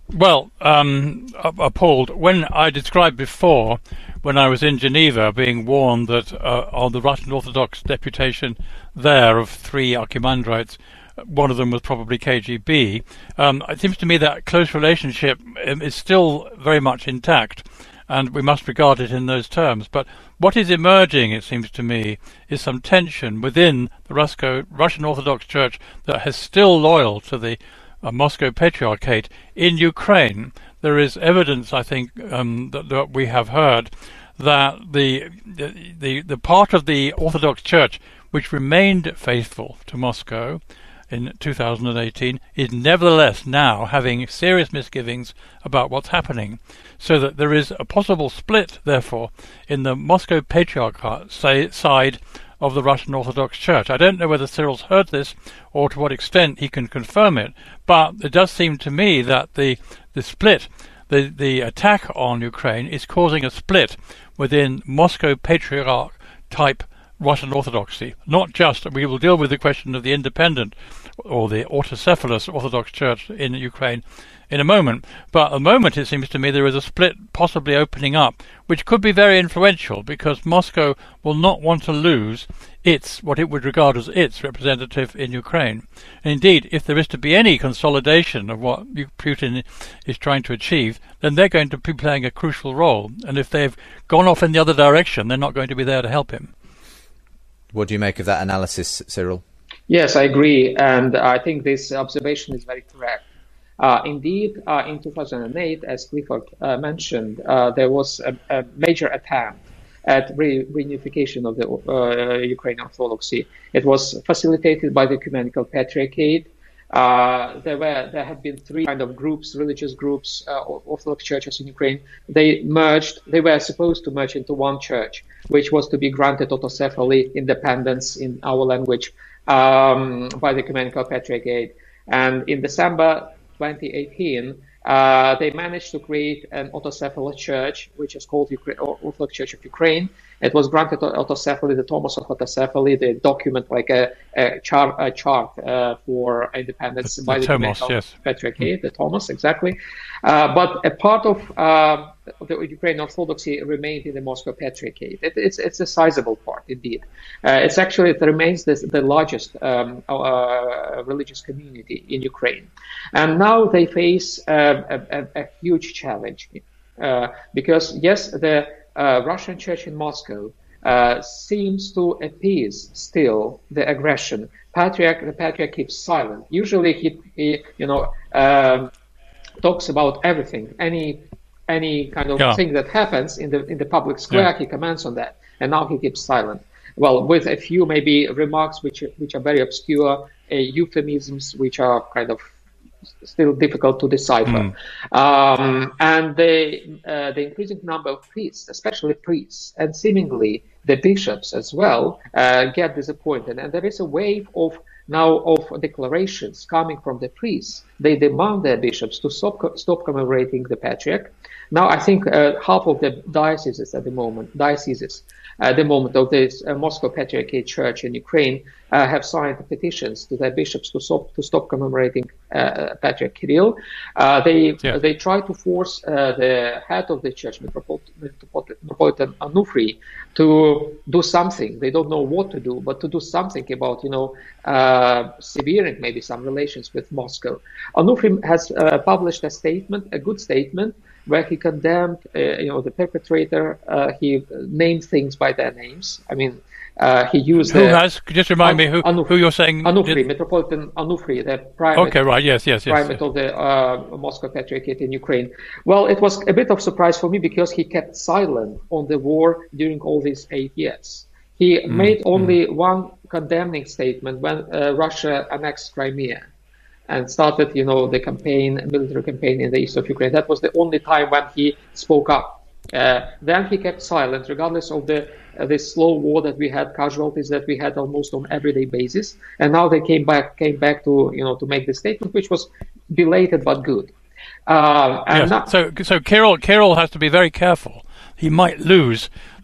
Speaker 2: Well, um, appalled. When I described before, when I was in Geneva, being warned that uh, on the Russian Orthodox deputation there of three archimandrites, one of them was probably K G B, um, it seems to me that close relationship is still very much intact, and we must regard it in those terms. But what is emerging, it seems to me, is some tension within the Rusko, Russian Orthodox Church that is still loyal to the uh, Moscow Patriarchate in Ukraine. There is evidence, I think, um, that, that we have heard that the, the the the part of the Orthodox Church which remained faithful to Moscow in two thousand eighteen is nevertheless now having serious misgivings about what's happening, so that there is a possible split, therefore, in the Moscow Patriarchate say, side of the Russian Orthodox Church. I don't know whether Cyril's heard this or to what extent he can confirm it, but it does seem to me that the the split, the, the attack on Ukraine is causing a split within Moscow Patriarch-type Russian Orthodoxy. Not just, we will deal with the question of the independent or the autocephalous Orthodox Church in Ukraine in a moment, but at the moment it seems to me there is a split possibly opening up, which could be very influential because Moscow will not want to lose its, what it would regard as its representative in Ukraine. And indeed, if there is to be any consolidation of what Putin is trying to achieve, then they're going to be playing a crucial role, and if they've gone off in the other direction, they're not going to be there to help him.
Speaker 5: What do you make of that analysis, Cyril?
Speaker 3: Yes, I agree, and I think this observation is very correct. Uh, indeed, uh, in two thousand eight, as Clifford uh, mentioned, uh, there was a, a major attempt at re- reunification of the uh, Ukrainian Orthodoxy. It was facilitated by the Ecumenical Patriarchate. Uh, there were there had been three kind of groups, religious groups, uh, Orthodox churches in Ukraine. They merged. They were supposed to merge into one church, which was to be granted autocephaly, independence in our language, um, by the Ecumenical Patriarchate. And in December twenty eighteen, uh, they managed to create an autocephalous church, which is called Ukra- Orthodox Church of Ukraine. It was granted autocephaly, the Thomas of autocephaly, the document like a, a, char- a chart uh, for independence
Speaker 2: the,
Speaker 3: by
Speaker 2: the
Speaker 3: the
Speaker 2: Thomas, yes.
Speaker 3: Patriarchate, the Thomas, exactly. Uh, but a part of uh, the Ukrainian Orthodoxy remained in the Moscow Patriarchate. It, it's it's a sizable part, indeed. Uh, it's actually, it remains this, the largest um, uh, religious community in Ukraine. And now they face uh, a, a, a huge challenge uh, because, yes, the uh, Russian Church in Moscow uh, seems to appease still the aggression. Patriarch, the Patriarch keeps silent. Usually he, he you know, um, talks about everything, any any kind of yeah. thing that happens in the in the public square, yeah. he comments on that, and now he keeps silent. Well, with a few maybe remarks which which are very obscure, uh, euphemisms which are kind of still difficult to decipher, mm. um, and the uh, the increasing number of priests, especially priests, and seemingly the bishops as well, uh, get disappointed, and there is a wave of now of declarations coming from the priests. They demand their bishops to stop stop commemorating the Patriarch. Now, I think uh, half of the dioceses at the moment, dioceses at the moment of this uh, Moscow Patriarchate Church in Ukraine uh, have signed petitions to their bishops to stop to stop commemorating uh, Patriarch Kirill. Uh, they yeah. they try to force uh, the head of the church, Metropolitan, Metropolitan Onufry, to do something. They don't know what to do, but to do something about, you know, uh, severing maybe some relations with Moscow. Onufry has uh, published a statement, a good statement, where he condemned, uh, you know, the perpetrator. Uh, he named things by their names. I mean, uh, he used.
Speaker 2: Who
Speaker 3: the,
Speaker 2: has? Just remind An- me who Onufry, who you're saying.
Speaker 3: Onufry,
Speaker 2: did...
Speaker 3: Metropolitan Onufry, the primate.
Speaker 2: Okay, right. Yes, yes, yes.
Speaker 3: Primate yes. of the uh, Moscow Patriarchate in Ukraine. Well, it was a bit of surprise for me because he kept silent on the war during all these eight years. He mm, made only mm. one condemning statement when uh, Russia annexed Crimea and started, you know, the campaign, military campaign in the east of Ukraine. That was the only time when he spoke up. Uh, then he kept silent, regardless of the uh, this slow war that we had, casualties that we had almost on everyday basis. And now they came back, came back to, you know, to make the statement, which was belated but good. Uh, and
Speaker 2: yes.
Speaker 3: now-
Speaker 2: so, so Kirill, Kirill has to be very careful. He might lose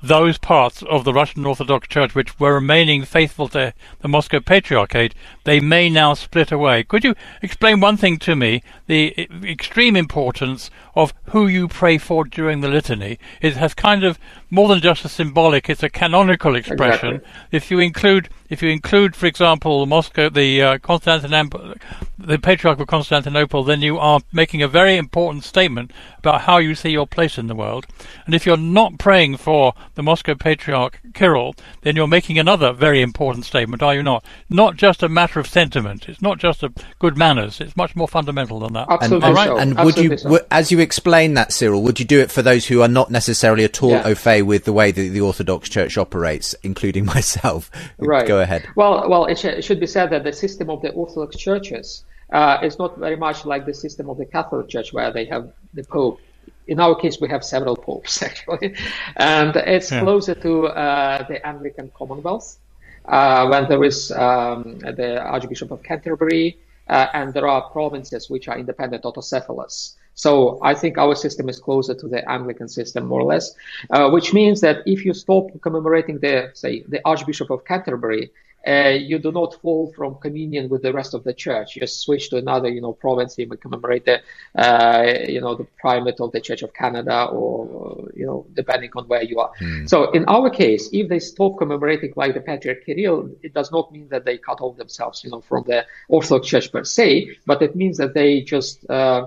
Speaker 2: those parts of the Russian Orthodox Church which were remaining faithful to the Moscow Patriarchate, they may now split away. Could you explain one thing to me, the extreme importance of who you pray for during the litany? It has kind of more than just a symbolic, it's a canonical expression.
Speaker 3: Exactly.
Speaker 2: If you include, if you include, for example, Moscow, the uh, Constantinople, the Patriarch of Constantinople, then you are making a very important statement about how you see your place in the world. And if you're not praying for the Moscow Patriarch Kirill, then you're making another very important statement, are you not? Not just a matter of sentiment. It's not just a good manners. It's much more fundamental than that.
Speaker 3: Absolutely
Speaker 5: and,
Speaker 3: so.
Speaker 5: and, and
Speaker 3: Absolutely
Speaker 5: would you,
Speaker 3: so.
Speaker 5: w- as you explain that, Cyril, would you do it for those who are not necessarily at all
Speaker 3: Yeah.
Speaker 5: au fait with the way that the Orthodox Church operates, including myself?
Speaker 3: Right.
Speaker 5: Go ahead.
Speaker 3: Well, well, it, sh- it should be said that the system of the Orthodox churches uh, is not very much like the system of the Catholic Church, where they have the Pope. In our case, we have several popes, actually, and it's
Speaker 2: Yeah.
Speaker 3: closer to uh, the Anglican Commonwealth, uh, when there is um, the Archbishop of Canterbury, uh, and there are provinces which are independent autocephalous. So I think our system is closer to the Anglican system, more or less, uh, which means that if you stop commemorating the, say, the Archbishop of Canterbury, uh, you do not fall from communion with the rest of the church. You just switch to another, you know, province. You may commemorate the, uh, you know, the primate of the Church of Canada, or, you know, depending on where you are. Mm. So in our case, if they stop commemorating like the Patriarch Kirill, it does not mean that they cut off themselves, you know, from the Orthodox Church per se, but it means that they just uh,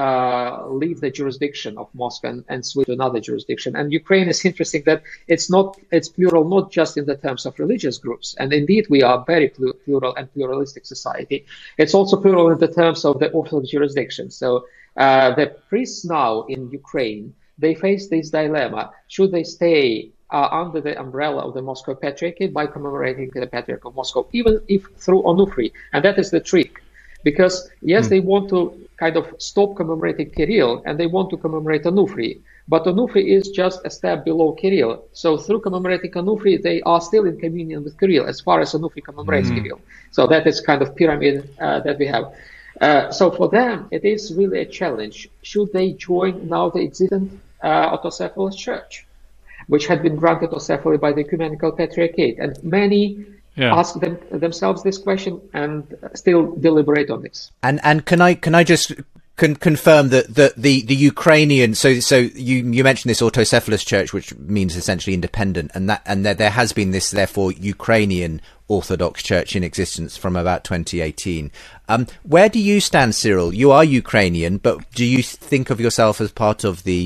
Speaker 3: uh, leave the jurisdiction of Moscow and, and switch to another jurisdiction. And Ukraine is interesting that it's not, it's plural not just in the terms of religious groups. And indeed, we are a very plural and pluralistic society. It's also plural in the terms of the Orthodox jurisdiction. So uh, the priests now in Ukraine, they face this dilemma. Should they stay uh, under the umbrella of the Moscow Patriarchate by commemorating the Patriarch of Moscow, even if through Onufri? And that is the trick. Because, yes, mm. they want to kind of stop commemorating Kirill, and they want to commemorate Onufri. But Onufri is just a step below Kirill. So through commemorating Onufri, they are still in communion with Kirill as far as Onufri commemorates mm. Kirill. So that is kind of pyramid uh, that we have. Uh, so for them, it is really a challenge. Should they join now the existing uh, autocephalous church, which had been granted autocephaly by the Ecumenical Patriarchate? And many Yeah. ask them themselves this question and still deliberate on this.
Speaker 5: And and can I can I just con- confirm that the, the the Ukrainian so so you you mentioned this autocephalous church, which means essentially independent, and that and there there has been this therefore Ukrainian Orthodox Church in existence from about twenty eighteen. Um, where do you stand, Cyril? You are Ukrainian, but do you think of yourself as part of the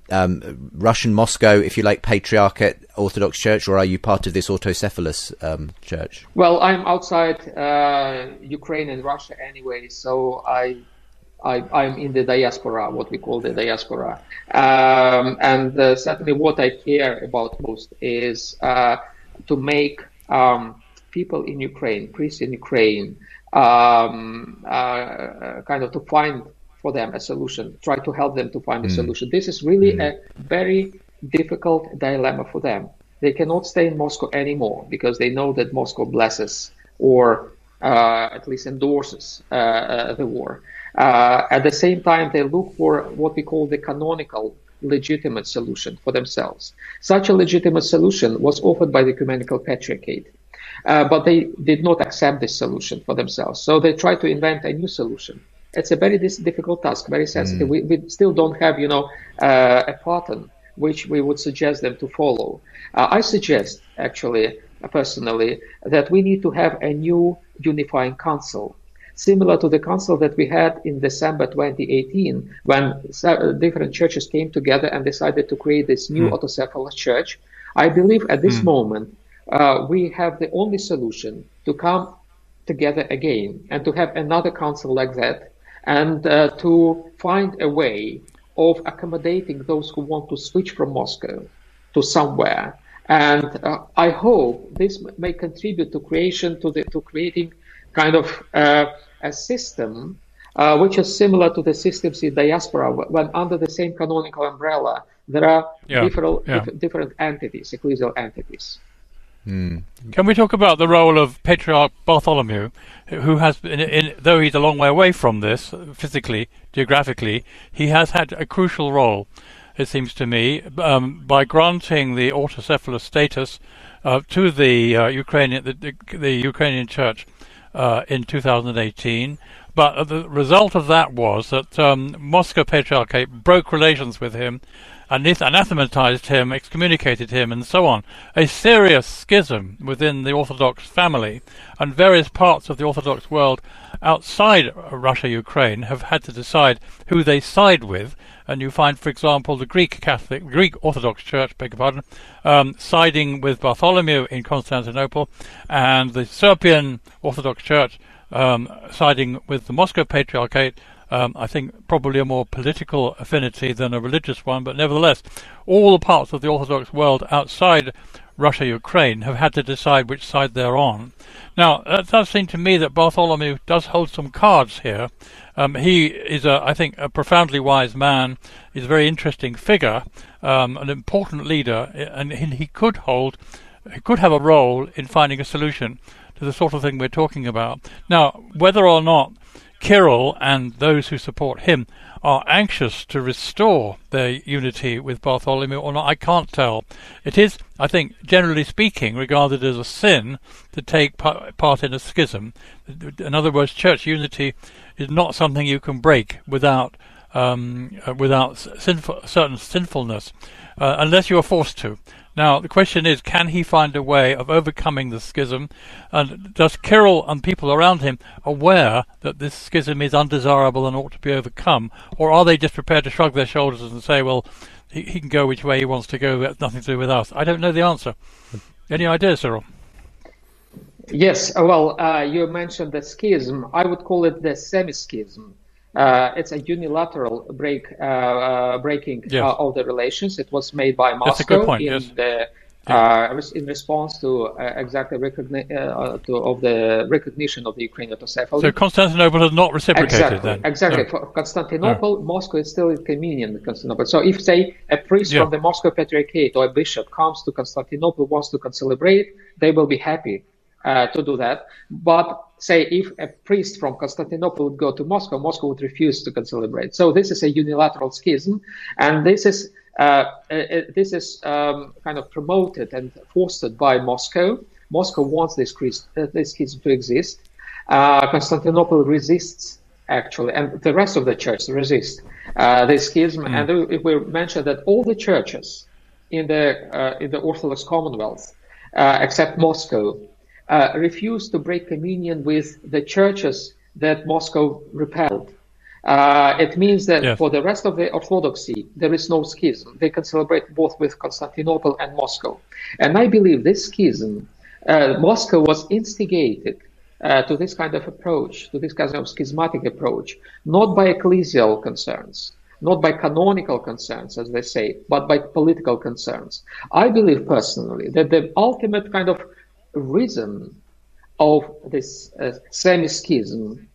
Speaker 5: um, Russian Moscow, if you like, Patriarchate Orthodox Church, or are you part of this autocephalous um, church?
Speaker 3: Well, I'm outside uh, Ukraine and Russia anyway, so I, I, I'm in the diaspora, what we call the diaspora. Um, and uh, certainly what I care about most is uh, to make um, people in Ukraine, priests in Ukraine, um, uh, kind of to find for them a solution, try to help them to find mm. a solution. This is really mm. a very difficult dilemma for them. They cannot stay in Moscow anymore because they know that Moscow blesses or uh, at least endorses uh, uh, the war. Uh, at the same time, they look for what we call the canonical legitimate solution for themselves. Such a legitimate solution was offered by the Ecumenical Patriarchate. Uh, but they did not accept this solution for themselves. So they tried to invent a new solution. It's a very dis- difficult task, very sensitive. Mm. We, we still don't have, you know, uh, a pattern which we would suggest them to follow. Uh, I suggest, actually, uh, personally, that we need to have a new unifying council, similar to the council that we had in December twenty eighteen, when uh, different churches came together and decided to create this new mm. autocephalous church. I believe at this mm. moment, Uh, we have the only solution to come together again and to have another council like that and uh, to find a way of accommodating those who want to switch from Moscow to somewhere. And uh, I hope this may contribute to creation, to the, to creating kind of uh, a system uh, which is similar to the systems in diaspora, when under the same canonical umbrella, there are yeah, different, yeah. Dif- different entities, ecclesial entities.
Speaker 2: Mm. Can we talk about the role of Patriarch Bartholomew, who has, in, in, though he's a long way away from this, physically, geographically, he has had a crucial role. it seems to me, um, by granting the autocephalous status uh, to the uh, Ukrainian the, the, the Ukrainian Church uh, in two thousand eighteen. But the result of that was that um, Moscow Patriarchate broke relations with him, and anathematized him, excommunicated him, and so on. A serious schism within the Orthodox family, and various parts of the Orthodox world outside Russia, Ukraine, have had to decide who they side with. And you find, for example, the Greek Catholic, Greek Orthodox Church, beg your pardon, um, siding with Bartholomew in Constantinople, and the Serbian Orthodox Church um, siding with the Moscow Patriarchate. Um, I think probably a more political affinity than a religious one, but nevertheless, all the parts of the Orthodox world outside Russia, Ukraine, have had to decide which side they're on. Now, it does seem to me that Bartholomew does hold some cards here. Um, he is, a, I think, a profoundly wise man. He's a very interesting figure, um, an important leader, and he could hold, he could have a role in finding a solution to the sort of thing we're talking about. Now, whether or not Kirill and those who support him are anxious to restore their unity with Bartholomew or not, I can't tell. It is, I think, generally speaking, regarded as a sin to take part in a schism. In other words, church unity is not something you can break without um, uh, without sinful, certain sinfulness, uh, unless you are forced to. Now, the question is, can he find a way of overcoming the schism? And does Kirill and people around him aware that this schism is undesirable and ought to be overcome? Or are they just prepared to shrug their shoulders and say, well, he, he can go which way he wants to go, that's nothing to do with us? I don't know the answer. Any ideas, Cyril?
Speaker 3: Yes, well, uh, you mentioned the schism. I would call it the semi-schism. Uh, it's a unilateral break, uh, uh, breaking
Speaker 2: yes.
Speaker 3: uh, of the relations. It was made by Moscow
Speaker 2: That's a good point,
Speaker 3: in
Speaker 2: yes.
Speaker 3: the uh, in response to uh, exactly recogni- uh, to, of the recognition of the Ukrainian autocephaly.
Speaker 2: So Constantinople has not reciprocated
Speaker 3: exactly,
Speaker 2: then?
Speaker 3: Exactly.
Speaker 2: No.
Speaker 3: For Constantinople, no. Moscow is still in communion with Constantinople. So if, say, a priest
Speaker 2: yeah.
Speaker 3: from the Moscow Patriarchate or a bishop comes to Constantinople, wants to concelebrate, they will be happy uh, to do that. But say if a priest from Constantinople would go to Moscow, Moscow would refuse to concelebrate. So this is a unilateral schism, and this is uh, uh, this is um, kind of promoted and fostered by Moscow. Moscow wants this, Christ, uh, this schism to exist. Uh, Constantinople resists, actually, and the rest of the church resists uh, this schism. Mm. And if we mention that all the churches in the uh, in the Orthodox Commonwealth, uh, except Moscow, Uh, refused to break communion with the churches that Moscow repelled. Uh, it means that yes. for the rest of the Orthodoxy, there is no schism. They can celebrate both with Constantinople and Moscow. And I believe this schism, uh, Moscow was instigated uh, to this kind of approach, to this kind of schismatic approach, not by ecclesial concerns, not by canonical concerns, as they say, but by political concerns. I believe personally that the ultimate kind of reason of this uh, semi-schism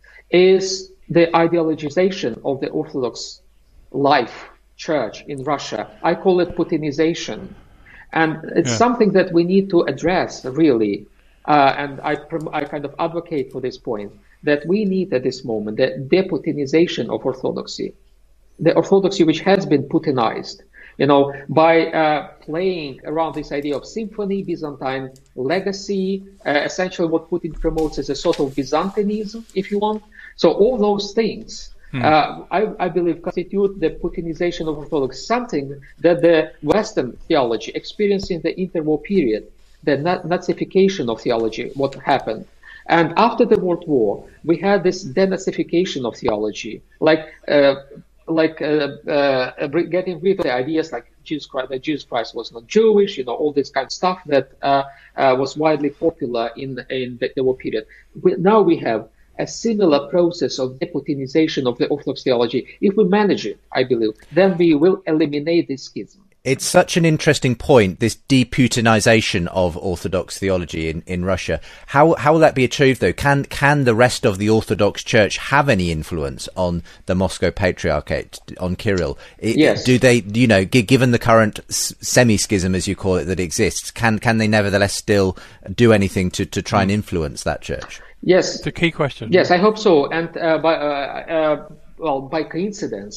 Speaker 3: is the ideologization of the Orthodox life, church in Russia. I call it Putinization. And it's yeah. something that we need to address, really. Uh, and I, I kind of advocate for this point, that we need at this moment the deputinization of Orthodoxy. The Orthodoxy which has been Putinized, you know, by uh, playing around this idea of symphony, Byzantine legacy, uh, essentially what Putin promotes is a sort of Byzantinism, if you want. So all those things, hmm. uh, I, I believe, constitute the Putinization of Orthodoxy, something that the Western theology experienced in the interwar period, the Nazification of theology, what happened. And after the World War, we had this denazification of theology, like uh, like uh, uh, getting rid of the ideas like Jesus Christ, that Jesus Christ was not Jewish, you know, all this kind of stuff that uh, uh, was widely popular in in the, the war period. We, now we have a similar process of deputinization of the Orthodox theology. If we manage it, I believe, then we will eliminate this schism.
Speaker 5: It's such an interesting point, this deputinization of Orthodox theology in, in Russia. How how will that be achieved, though? Can can the rest of the Orthodox Church have any influence on the Moscow Patriarchate, on Kirill? It,
Speaker 3: yes.
Speaker 5: Do they, you know, g- given the current s- semi-schism, as you call it, that exists, can can they nevertheless still do anything to, to try and influence that church?
Speaker 3: Yes.
Speaker 2: It's a key question.
Speaker 3: Yes, I hope so. And uh, by uh, uh, well, by coincidence,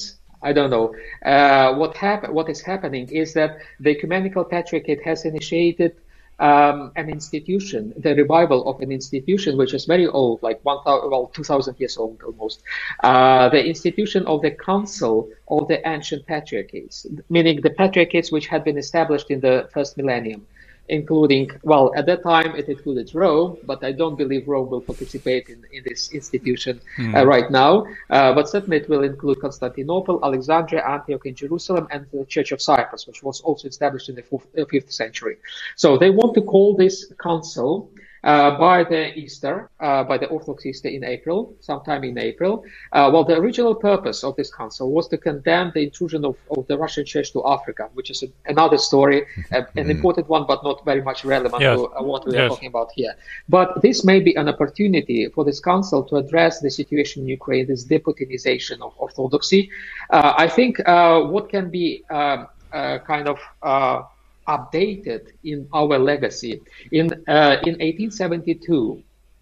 Speaker 3: I don't know. Uh, what hap- What is happening is that the Ecumenical Patriarchate has initiated um, an institution, the revival of an institution which is very old, like one thousand, well, two thousand years old almost. Uh, the institution of the Council of the Ancient Patriarchates, meaning the patriarchates which had been established in the first millennium, including, well, at that time it included Rome, but I don't believe Rome will participate in, in this institution mm. uh, right now. Uh, but certainly it will include Constantinople, Alexandria, Antioch in Jerusalem, and the Church of Cyprus, which was also established in the fourth, uh, fifth century. So they want to call this council Uh, by the Easter, uh, by the Orthodox Easter in April, sometime in April. Uh, well, the original purpose of this council was to condemn the intrusion of, of the Russian Church to Africa, which is a, another story, uh, an important one, but not very much relevant yes. to uh, what we yes. are talking about here. But this may be an opportunity for this council to address the situation in Ukraine, this deputinization of Orthodoxy. Uh, I think uh, what can be uh, uh, kind of uh, updated in our legacy. In uh, in eighteen seventy-two,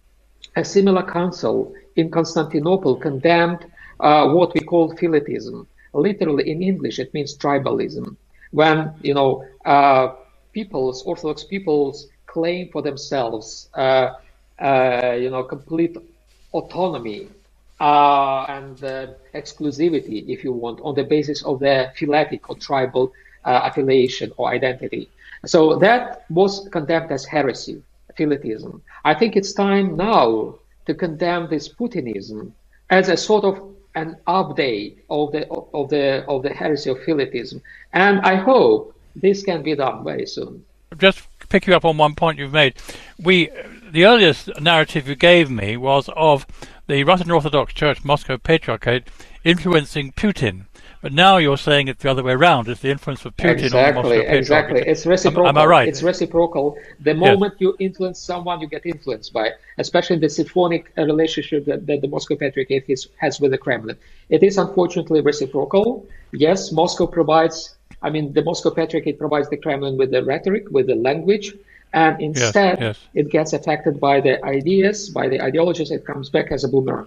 Speaker 3: a similar council in Constantinople condemned uh, what we call Philetism. Literally in English, it means tribalism. When, you know, uh, peoples, Orthodox peoples claim for themselves, uh, uh, you know, complete autonomy uh, and uh, exclusivity, if you want, on the basis of their philetic or tribal Uh, affiliation or identity. So that was condemned as heresy, Philetism. I think it's time now to condemn this Putinism as a sort of an update of the of the of the heresy of Philetism, and I hope this can be done very soon.
Speaker 2: Just pick you up on one point you've made. We, the earliest narrative you gave me was of the Russian Orthodox Church Moscow Patriarchate influencing Putin. But now you're saying it's the other way around. It's the influence of Putin
Speaker 3: exactly,
Speaker 2: on the Moscow Patriarchate.
Speaker 3: Exactly, it's reciprocal.
Speaker 2: Am, am I right?
Speaker 3: It's reciprocal. The moment yes. you influence someone, you get influenced by, especially the symphonic relationship that, that the Moscow Patriarchate is, has with the Kremlin. It is unfortunately reciprocal. Yes, Moscow provides, I mean, the Moscow Patriarchate provides the Kremlin with the rhetoric, with the language, and instead
Speaker 2: yes, yes.
Speaker 3: it gets affected by the ideas, by the ideologies. It comes back as a boomerang.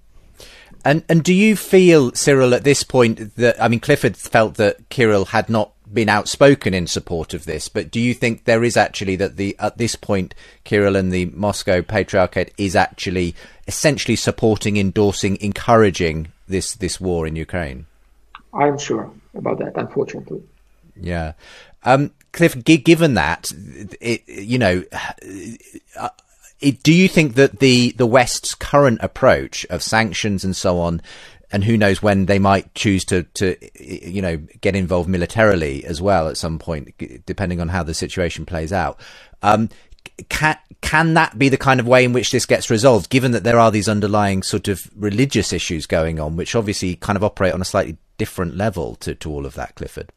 Speaker 5: And and do you feel, Cyril, at this point that, I mean, Clifford felt that Kirill had not been outspoken in support of this, but do you think there is actually that the at this point Kirill and the Moscow Patriarchate is actually essentially supporting, endorsing, encouraging this this war in Ukraine?
Speaker 3: I'm sure about that, unfortunately.
Speaker 5: Yeah. Um, Cliff, g- given that, it, you know, uh, It, do you think that the, the West's current approach of sanctions and so on, and who knows when they might choose to, to, you know, get involved militarily as well at some point, depending on how the situation plays out, um, can, can that be the kind of way in which this gets resolved, given that there are these underlying sort of religious issues going on, which obviously kind of operate on a slightly different level to, to all of that, Clifford?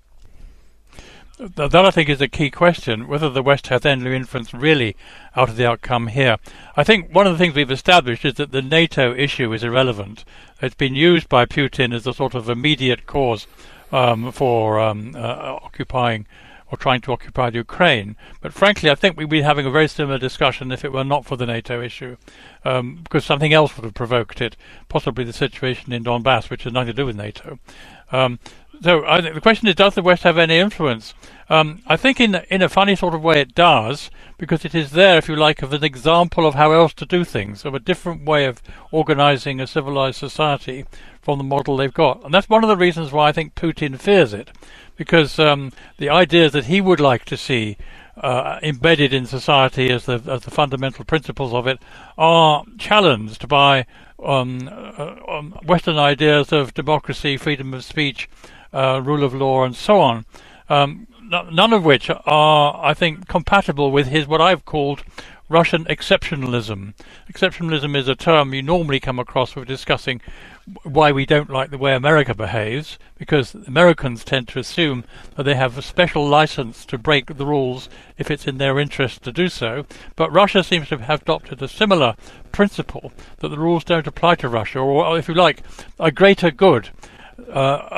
Speaker 2: That, I think, is a key question, whether the West has any influence really out of the outcome here. I think one of the things we've established is that the NATO issue is irrelevant. It's been used by Putin as a sort of immediate cause um, for um, uh, occupying or trying to occupy the Ukraine. But frankly, I think we'd be having a very similar discussion if it were not for the NATO issue, um, because something else would have provoked it, possibly the situation in Donbass, which has nothing to do with NATO. Um, So I think the question is, does the West have any influence? Um, I think in in a funny sort of way it does, because it is there, if you like, of an example of how else to do things, of a different way of organizing a civilized society from the model they've got. And that's one of the reasons why I think Putin fears it, because um, the ideas that he would like to see uh, embedded in society as the, as the fundamental principles of it are challenged by um, uh, um, Western ideas of democracy, freedom of speech, Uh, rule of law, and so on, um, n- none of which are, I think, compatible with his what I've called Russian exceptionalism. Exceptionalism is a term you normally come across when discussing why we don't like the way America behaves, because Americans tend to assume that they have a special license to break the rules if it's in their interest to do so. But Russia seems to have adopted a similar principle, that the rules don't apply to Russia, or, if you like, a greater good. Uh, um,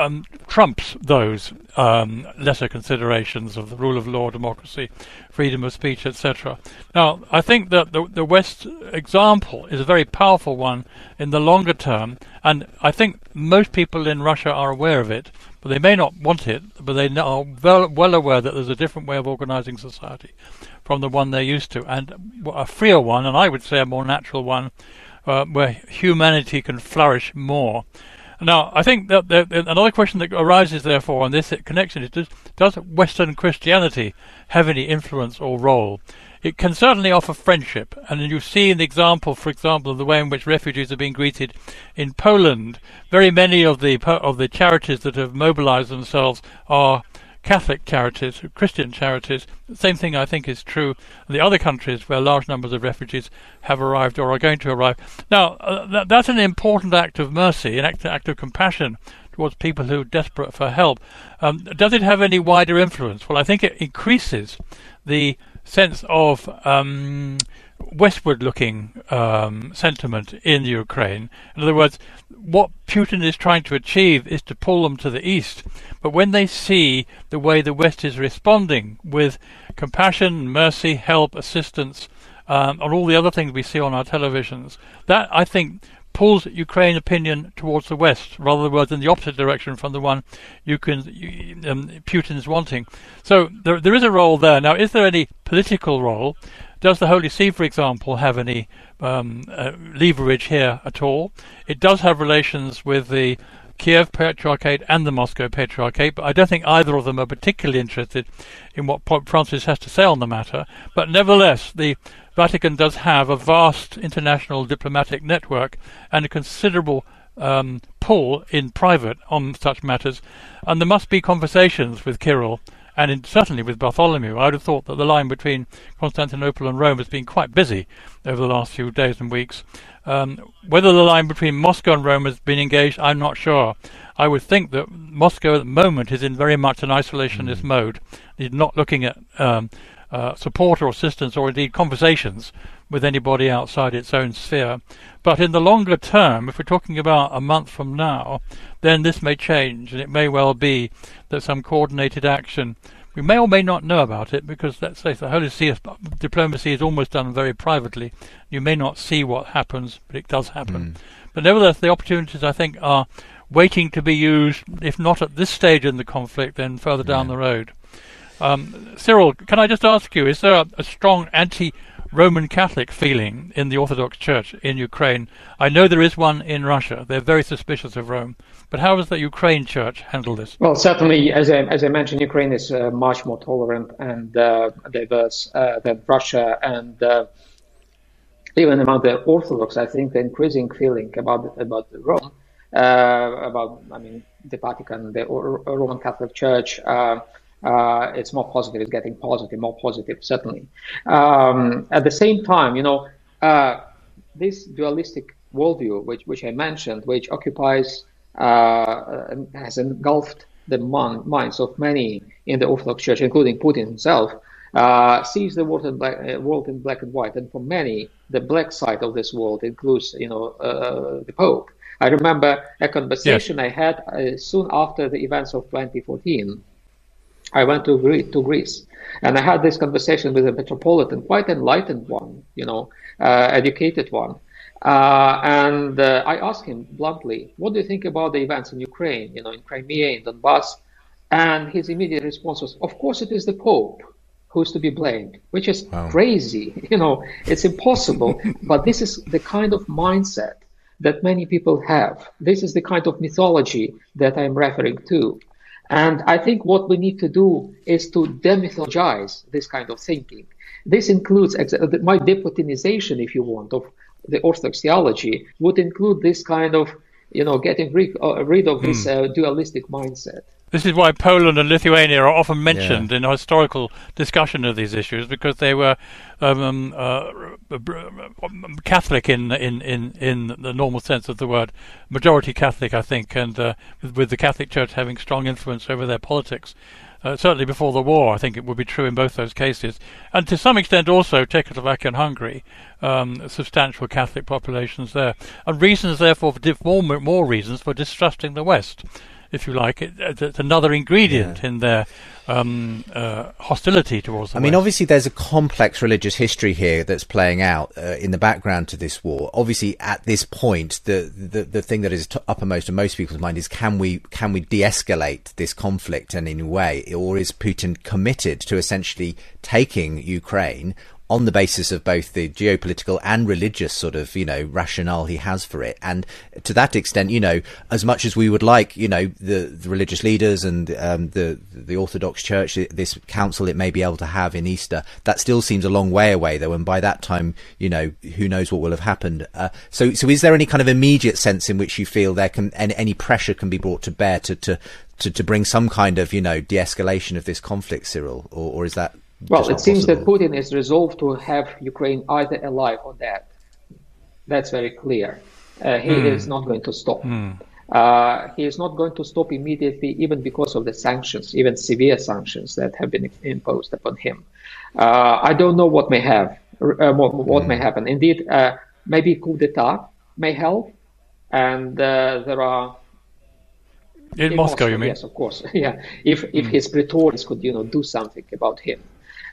Speaker 2: trumps those um, lesser considerations of the rule of law, democracy, freedom of speech, et cetera. Now, I think that the, the West example is a very powerful one in the longer term, and I think most people in Russia are aware of it, but they may not want it, but they are well, well aware that there's a different way of organizing society from the one they're used to, and a freer one, and I would say a more natural one, uh, where humanity can flourish more. Now, I think that there, another question that arises, therefore, on this connection is, does, does Western Christianity have any influence or role? It can certainly offer friendship, and you see an example, for example, of the way in which refugees are being greeted in Poland. Very many of the of the charities that have mobilized themselves are Catholic charities, Christian charities. The same thing, I think, is true in the other countries where large numbers of refugees have arrived or are going to arrive. Now, uh, that, that's an important act of mercy, an act, act of compassion towards people who are desperate for help. Um, does it have any wider influence? Well, I think it increases the sense of um, westward-looking um, sentiment in Ukraine. In other words, what Putin is trying to achieve is to pull them to the east. But when they see the way the West is responding with compassion, mercy, help, assistance, um, and all the other things we see on our televisions, that, I think, pulls Ukraine opinion towards the West, rather than in the opposite direction from the one you can, you, um, Putin's wanting. So there, there is a role there. Now, is there any political role? Does the Holy See, for example, have any um, uh, leverage here at all? It does have relations with the Kiev Patriarchate and the Moscow Patriarchate, but I don't think either of them are particularly interested in what Pope Francis has to say on the matter. But nevertheless, the Vatican does have a vast international diplomatic network and a considerable um, pull in private on such matters, and there must be conversations with Kirill and in, certainly with Bartholomew. I would have thought that the line between Constantinople and Rome has been quite busy over the last few days and weeks. Um, whether the line between Moscow and Rome has been engaged, I'm not sure. I would think that Moscow at the moment is in very much an isolationist mm. mode. It's not looking at um, uh, support or assistance or indeed conversations with anybody outside its own sphere. But in the longer term, if we're talking about a month from now, then this may change, and it may well be that some coordinated action, we may or may not know about it, because let's say the Holy See diplomacy is almost done very privately. You may not see what happens, but it does happen. Mm. But nevertheless, the opportunities, I think, are waiting to be used, if not at this stage in the conflict, then further down yeah. the road. Um, Cyril, can I just ask you, is there a, a strong anti-Roman Catholic feeling in the Orthodox Church in Ukraine? I know there is one in Russia. They're very suspicious of Rome. But how does the Ukraine Church handle this?
Speaker 3: Well, certainly, as I, as I mentioned, Ukraine is uh, much more tolerant and uh, diverse uh, than Russia. And uh, even among the Orthodox, I think the increasing feeling about about Rome, uh, about, I mean, the Vatican, the o- Roman Catholic Church, uh, uh, it's more positive, it's getting positive, more positive, certainly. Um, at the same time, you know, uh, this dualistic worldview, which, which I mentioned, which occupies Uh, has engulfed the mon- minds of many in the Orthodox Church, including Putin himself, uh, sees the world in, black, uh, world in black and white. And for many, the black side of this world includes, you know, uh, the Pope. I remember a conversation yes. I had uh, soon after the events of twenty fourteen. I went to, Gre- to Greece, and I had this conversation with a metropolitan, quite enlightened one, you know, uh, educated one. Uh, and uh, I asked him bluntly, what do you think about the events in Ukraine, you know, in Crimea, in Donbass? And his immediate response was, of course it is the Pope who's to be blamed, which is wow. crazy. You know, it's impossible. But this is the kind of mindset that many people have. This is the kind of mythology that I'm referring to. And I think what we need to do is to demythologize this kind of thinking. This includes ex- my deputinization, if you want, of the Orthodox theology would include this kind of, you know, getting rid, uh, rid of this uh, dualistic mindset.
Speaker 2: This is why Poland and Lithuania are often mentioned yeah. in a historical discussion of these issues, because they were um, uh, Catholic in, in, in, in the normal sense of the word, majority Catholic, I think, and uh, with, with the Catholic Church having strong influence over their politics. Uh, certainly before the war, I think it would be true in both those cases. And to some extent also Czechoslovakia and Hungary, um, substantial Catholic populations there. And reasons, therefore, for more, more reasons for distrusting the West. if you like. It, it's another ingredient
Speaker 5: yeah.
Speaker 2: in their um, uh, hostility towards the
Speaker 5: I mean,
Speaker 2: West.
Speaker 5: obviously there's a complex religious history here that's playing out uh, in the background to this war. Obviously, at this point, the the, the thing that is t- uppermost in most people's mind is can we can we de-escalate this conflict in any way, or is Putin committed to essentially taking Ukraine on the basis of both the geopolitical and religious sort of, you know, rationale he has for it? And to that extent, you know, as much as we would like, you know, the, the religious leaders and um, the the Orthodox Church, this council it may be able to have in Easter, that still seems a long way away, though. And by that time, you know, who knows what will have happened. Uh, so, so is there any kind of immediate sense in which you feel there can any, any pressure can be brought to bear to, to, to, to bring some kind of, you know, de-escalation of this conflict, Cyril? Or, or is that...
Speaker 3: Well, it seems that Putin is resolved to have Ukraine either alive or dead. That's very clear. Uh, he mm. is not going to stop. Mm. Uh, he is not going to stop immediately, even because of the sanctions, even severe sanctions that have been imposed upon him. Uh, I don't know what may have, uh, what, what mm. may happen. Indeed, uh, maybe coup d'etat may help, and uh, there are.
Speaker 2: In, in Moscow, Moscow, you mean?
Speaker 3: Yes, of course. yeah, if if mm. his praetors could, you know, do something about him.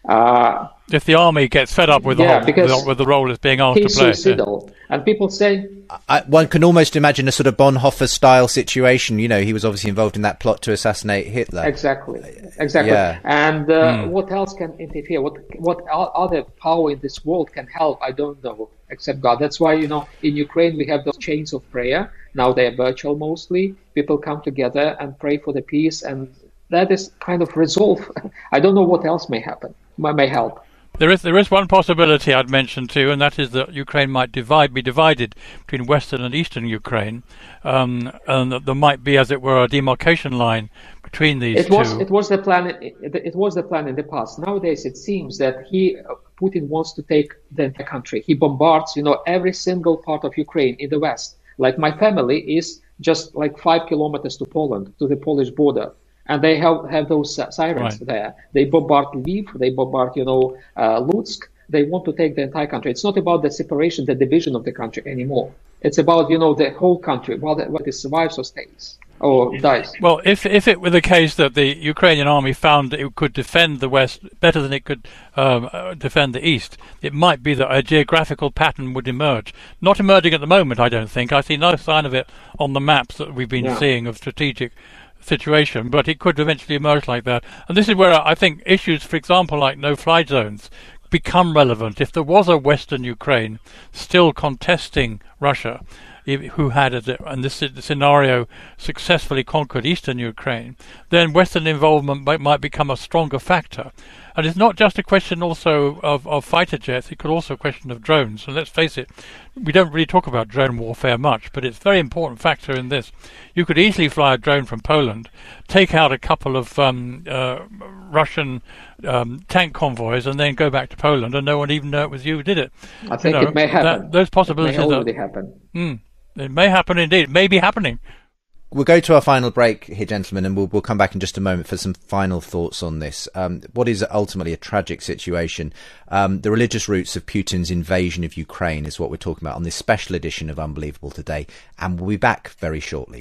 Speaker 3: Uh,
Speaker 2: if the army gets fed up with,
Speaker 3: yeah,
Speaker 2: the, whole, with, with the role it's being asked
Speaker 3: he's
Speaker 2: to play.
Speaker 3: suicidal. Yeah. And people say...
Speaker 5: I, one can almost imagine a sort of Bonhoeffer-style situation. You know, he was obviously involved in that plot to assassinate Hitler.
Speaker 3: Exactly. Exactly. Yeah. And uh, mm. what else can interfere? What what other power in this world can help? I don't know, except God. That's why, you know, in Ukraine we have those chains of prayer. Now they are virtual mostly. People come together and pray for the peace, and that is kind of resolve. I don't know what else may happen, may help.
Speaker 2: There is there is one possibility I'd mention too, and that is that Ukraine might divide be divided between Western and Eastern Ukraine, um, and that there might be, as it were, a demarcation line between these
Speaker 3: it
Speaker 2: two.
Speaker 3: Was, it was the plan. It, it was the plan in the past. Nowadays, it seems that he uh, Putin wants to take the entire country. He bombards, you know, every single part of Ukraine in the west. Like my family is just like five kilometers to Poland, to the Polish border. And they have, have those sirens right. there. They bombard Lviv, they bombard, you know, uh, Lutsk. They want to take the entire country. It's not about the separation, the division of the country anymore. It's about, you know, the whole country, whether it survives or stays or dies.
Speaker 2: Well, if if it were the case that the Ukrainian army found that it could defend the West better than it could um, uh, defend the East, it might be that a geographical pattern would emerge. Not emerging at the moment, I don't think. I see no sign of it on the maps that we've been yeah. seeing of strategic situation, but it could eventually emerge like that. And this is where I think issues, for example, like no-fly zones, become relevant. If there was a Western Ukraine still contesting Russia, who had, in this scenario, successfully conquered Eastern Ukraine, then Western involvement might, might become a stronger factor. And it's not just a question also of, of fighter jets, it could also be a question of drones. And let's face it, we don't really talk about drone warfare much, but it's a very important factor in this. You could easily fly a drone from Poland, take out a couple of um, uh, Russian um, tank convoys, and then go back to Poland, and no one even know it was you who did it.
Speaker 3: I think
Speaker 2: you know,
Speaker 3: it may happen.
Speaker 2: That, those possibilities
Speaker 3: it may already
Speaker 2: are,
Speaker 3: happen.
Speaker 2: Mm, it may happen indeed. It may be happening.
Speaker 5: We'll go to our final break here, gentlemen, and we'll, we'll come back in just a moment for some final thoughts on this. Um, what is ultimately a tragic situation? Um, the religious roots of Putin's invasion of Ukraine is what we're talking about on this special edition of Unbelievable Today, and we'll be back very shortly.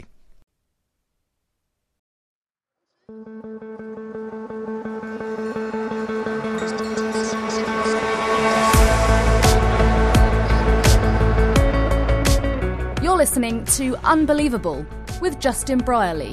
Speaker 4: You're listening to Unbelievable with Justin Brierley.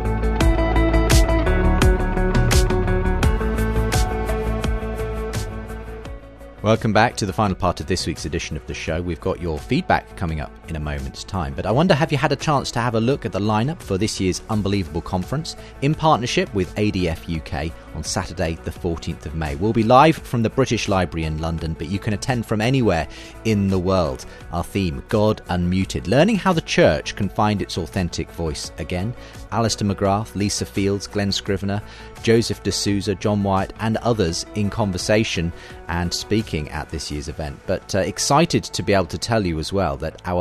Speaker 5: Welcome back to the final part of this week's edition of the show. We've got your feedback coming up in a moment's time. But I wonder, have you had a chance to have a look at the lineup for this year's Unbelievable Conference in partnership with A D F U K on Saturday the fourteenth of May? We'll be live from the British Library in London, but you can attend from anywhere in the world. Our theme, God Unmuted, learning how the church can find its authentic voice again. Alistair McGrath, Lisa Fields, Glenn Scrivener, Joseph D'Souza, John Wyatt and others in conversation and speaking at this year's event. But uh, excited to be able to tell you as well that our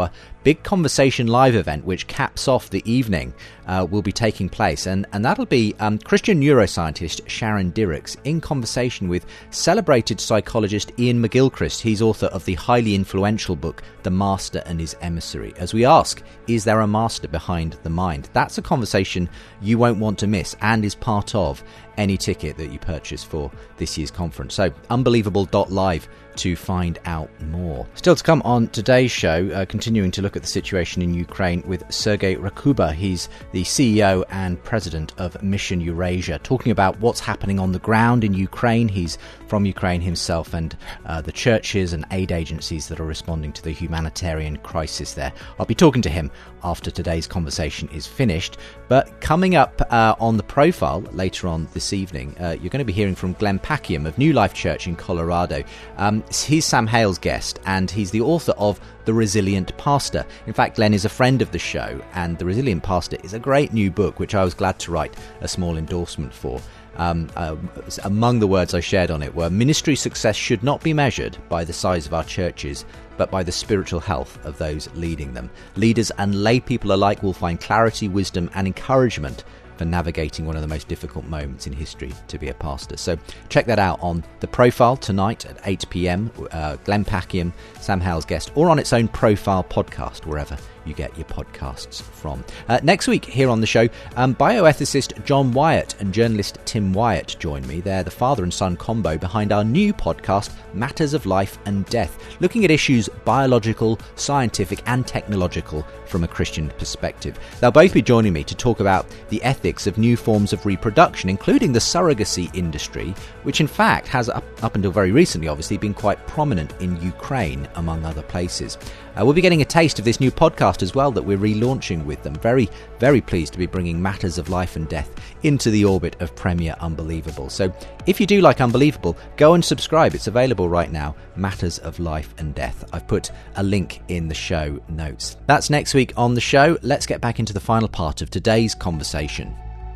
Speaker 5: big conversation live event which caps off the evening uh, will be taking place, and, and that'll be um, Christian neuroscientist Sharon Diracks in conversation with celebrated psychologist Ian McGilchrist. He's author of the highly influential book The Master and His Emissary, as we ask, is there a master behind the mind? That's a conversation you won't want to miss and is part of any ticket that you purchase for this year's conference. So unbelievable dot live to find out more. Still to come on today's show, uh, continuing to look at the situation in Ukraine with Sergei Rakuba. He's the C E O and president of Mission Eurasia, talking about what's happening on the ground in Ukraine. He's from Ukraine himself, and uh, the churches and aid agencies that are responding to the humanitarian crisis there. I'll be talking to him after today's conversation is finished. But coming up uh, on the profile later on this evening, uh, you're going to be hearing from Glenn Packiam of New Life Church in Colorado. Um, he's Sam Hale's guest, and he's the author of The Resilient Pastor. In fact, Glenn is a friend of the show, and The Resilient Pastor is a great new book, which I was glad to write a small endorsement for. Um, uh, among the words I shared on it were, ministry success should not be measured by the size of our churches, but by the spiritual health of those leading them. Leaders and lay people alike will find clarity, wisdom and encouragement for navigating one of the most difficult moments in history to be a pastor. So check that out on the profile tonight at eight p.m. Uh, Glenn Packiam, Sam Hale's guest, or on its own profile podcast, wherever you get your podcasts from. Uh, next week here on the show, um, bioethicist John Wyatt and journalist Tim Wyatt join me. They're the father and son combo behind our new podcast, Matters of Life and Death, looking at issues biological, scientific and technological from a Christian perspective. They'll both be joining me to talk about the ethics of new forms of reproduction, including the surrogacy industry, which in fact has, up, up until very recently obviously, been quite prominent in Ukraine, among other places. Uh, we'll be getting a taste of this new podcast as well that we're relaunching with them. Very, very pleased to be bringing Matters of Life and Death into the orbit of Premier Unbelievable. So if you do like Unbelievable, go and subscribe. It's available right now, Matters of Life and Death. I've put a link in the show notes. That's next week on the show. Let's get back into the final part of today's conversation.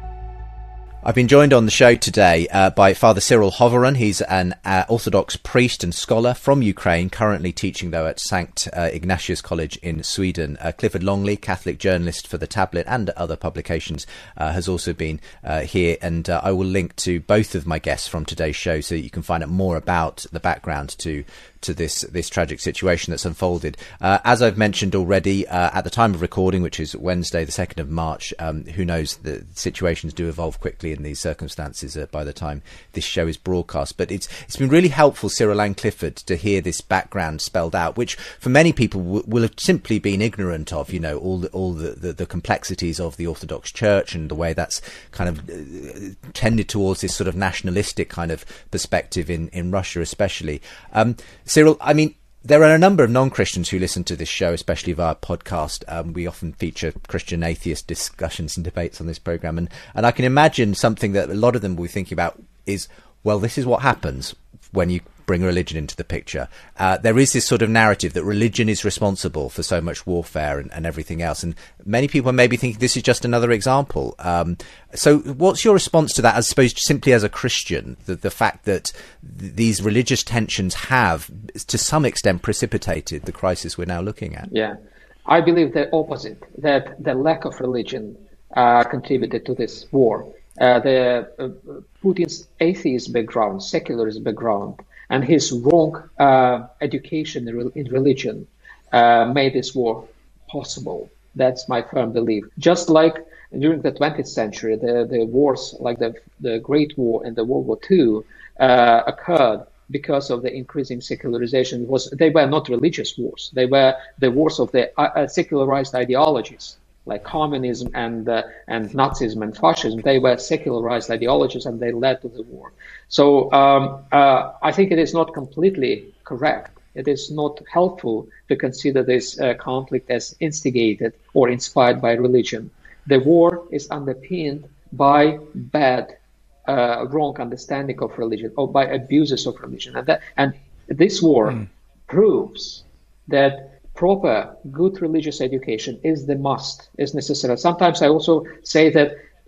Speaker 5: I've been joined on the show today uh, by Father Cyril Hovorun. He's an uh, Orthodox priest and scholar from Ukraine, currently teaching, though, at Sankt uh, Ignatius College in Sweden. Uh, Clifford Longley, Catholic journalist for The Tablet and other publications, uh, has also been uh, here. And uh, I will link to both of my guests from today's show so that you can find out more about the background to to this this tragic situation that's unfolded. Uh, as I've mentioned already, uh, at the time of recording, which is Wednesday, the second of March, um, who knows, the situations do evolve quickly in these circumstances uh, by the time this show is broadcast. But it's it's been really helpful, Cyril and Clifford, to hear this background spelled out, which for many people w- will have simply been ignorant of, you know, all the, all the, the, the complexities of the Orthodox Church and the way that's kind of uh, tended towards this sort of nationalistic kind of perspective in, in Russia especially. Um, Cyril, I mean, there are a number of non-Christians who listen to this show, especially via podcast. Um, we often feature Christian atheist discussions and debates on this programme. And, and I can imagine something that a lot of them will be thinking about is, well, this is what happens when you bring religion into the picture. Uh, there is this sort of narrative that religion is responsible for so much warfare and, and everything else. And many people may be thinking this is just another example. Um, so what's your response to that, I suppose, simply as a Christian, the, the fact that th- these religious tensions have, to some extent, precipitated the crisis we're now looking at?
Speaker 3: Yeah, I believe the opposite, that the lack of religion uh, contributed to this war. Uh, the uh, Putin's atheist background, secularist background, and his wrong uh, education in religion uh, made this war possible. That's my firm belief. Just like during the twentieth century, the, the wars, like the the Great War and the World War Two, uh, occurred because of the increasing secularization. Was they were not religious wars; they were the wars of the uh, secularized ideologies, like communism and uh, and Nazism and fascism. They were secularized ideologies, and they led to the war. So um, uh, I think it is not completely correct. It is not helpful to consider this uh, conflict as instigated or inspired by religion. The war is underpinned by bad, uh, wrong understanding of religion, or by abuses of religion, and that, and this war mm. proves that proper, good religious education is the must, is necessary. Sometimes I also say that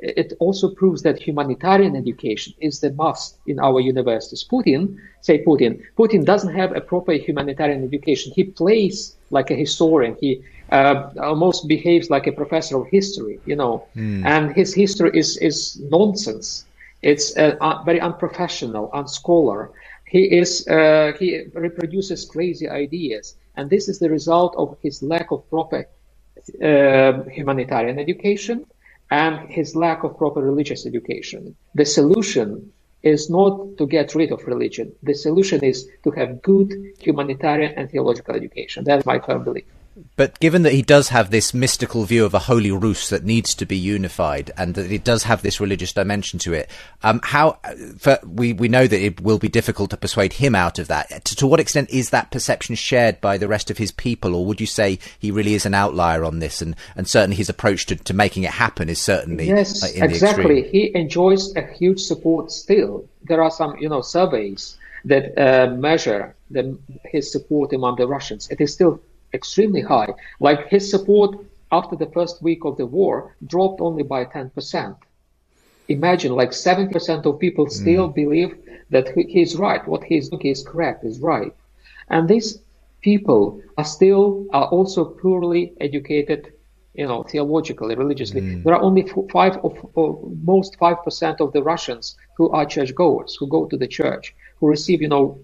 Speaker 3: it also proves that humanitarian education is the must in our universities. Putin, say Putin, Putin doesn't have a proper humanitarian education. He plays like a historian. He uh, almost behaves like a professor of history, you know, mm. and his history is, is nonsense. It's uh, uh, very unprofessional, unscholar. He is uh, he reproduces crazy ideas, and this is the result of his lack of proper uh, humanitarian education and his lack of proper religious education. The solution is not to get rid of religion. The solution is to have good humanitarian and theological education. That's my firm belief.
Speaker 5: But given that he does have this mystical view of a holy Rus that needs to be unified, and that it does have this religious dimension to it, um, how for, we we know that it will be difficult to persuade him out of that. To, to what extent is that perception shared by the rest of his people, or would you say he really is an outlier on this, and, and certainly his approach to, to making it happen is certainly
Speaker 3: yes,
Speaker 5: uh, in
Speaker 3: exactly.
Speaker 5: the extreme?
Speaker 3: He enjoys a huge support still. There are some, you know, surveys that uh, measure the, his support among the Russians. It is still extremely high. Like his support after the first week of the war dropped only by ten percent. Imagine, like seven percent of people still mm. believe that he's right. What he's doing is correct, is right. And these people are still are also poorly educated, you know, theologically, religiously. Mm. There are only five of, of most five percent of the Russians who are churchgoers, who go to the church, who receive, you know,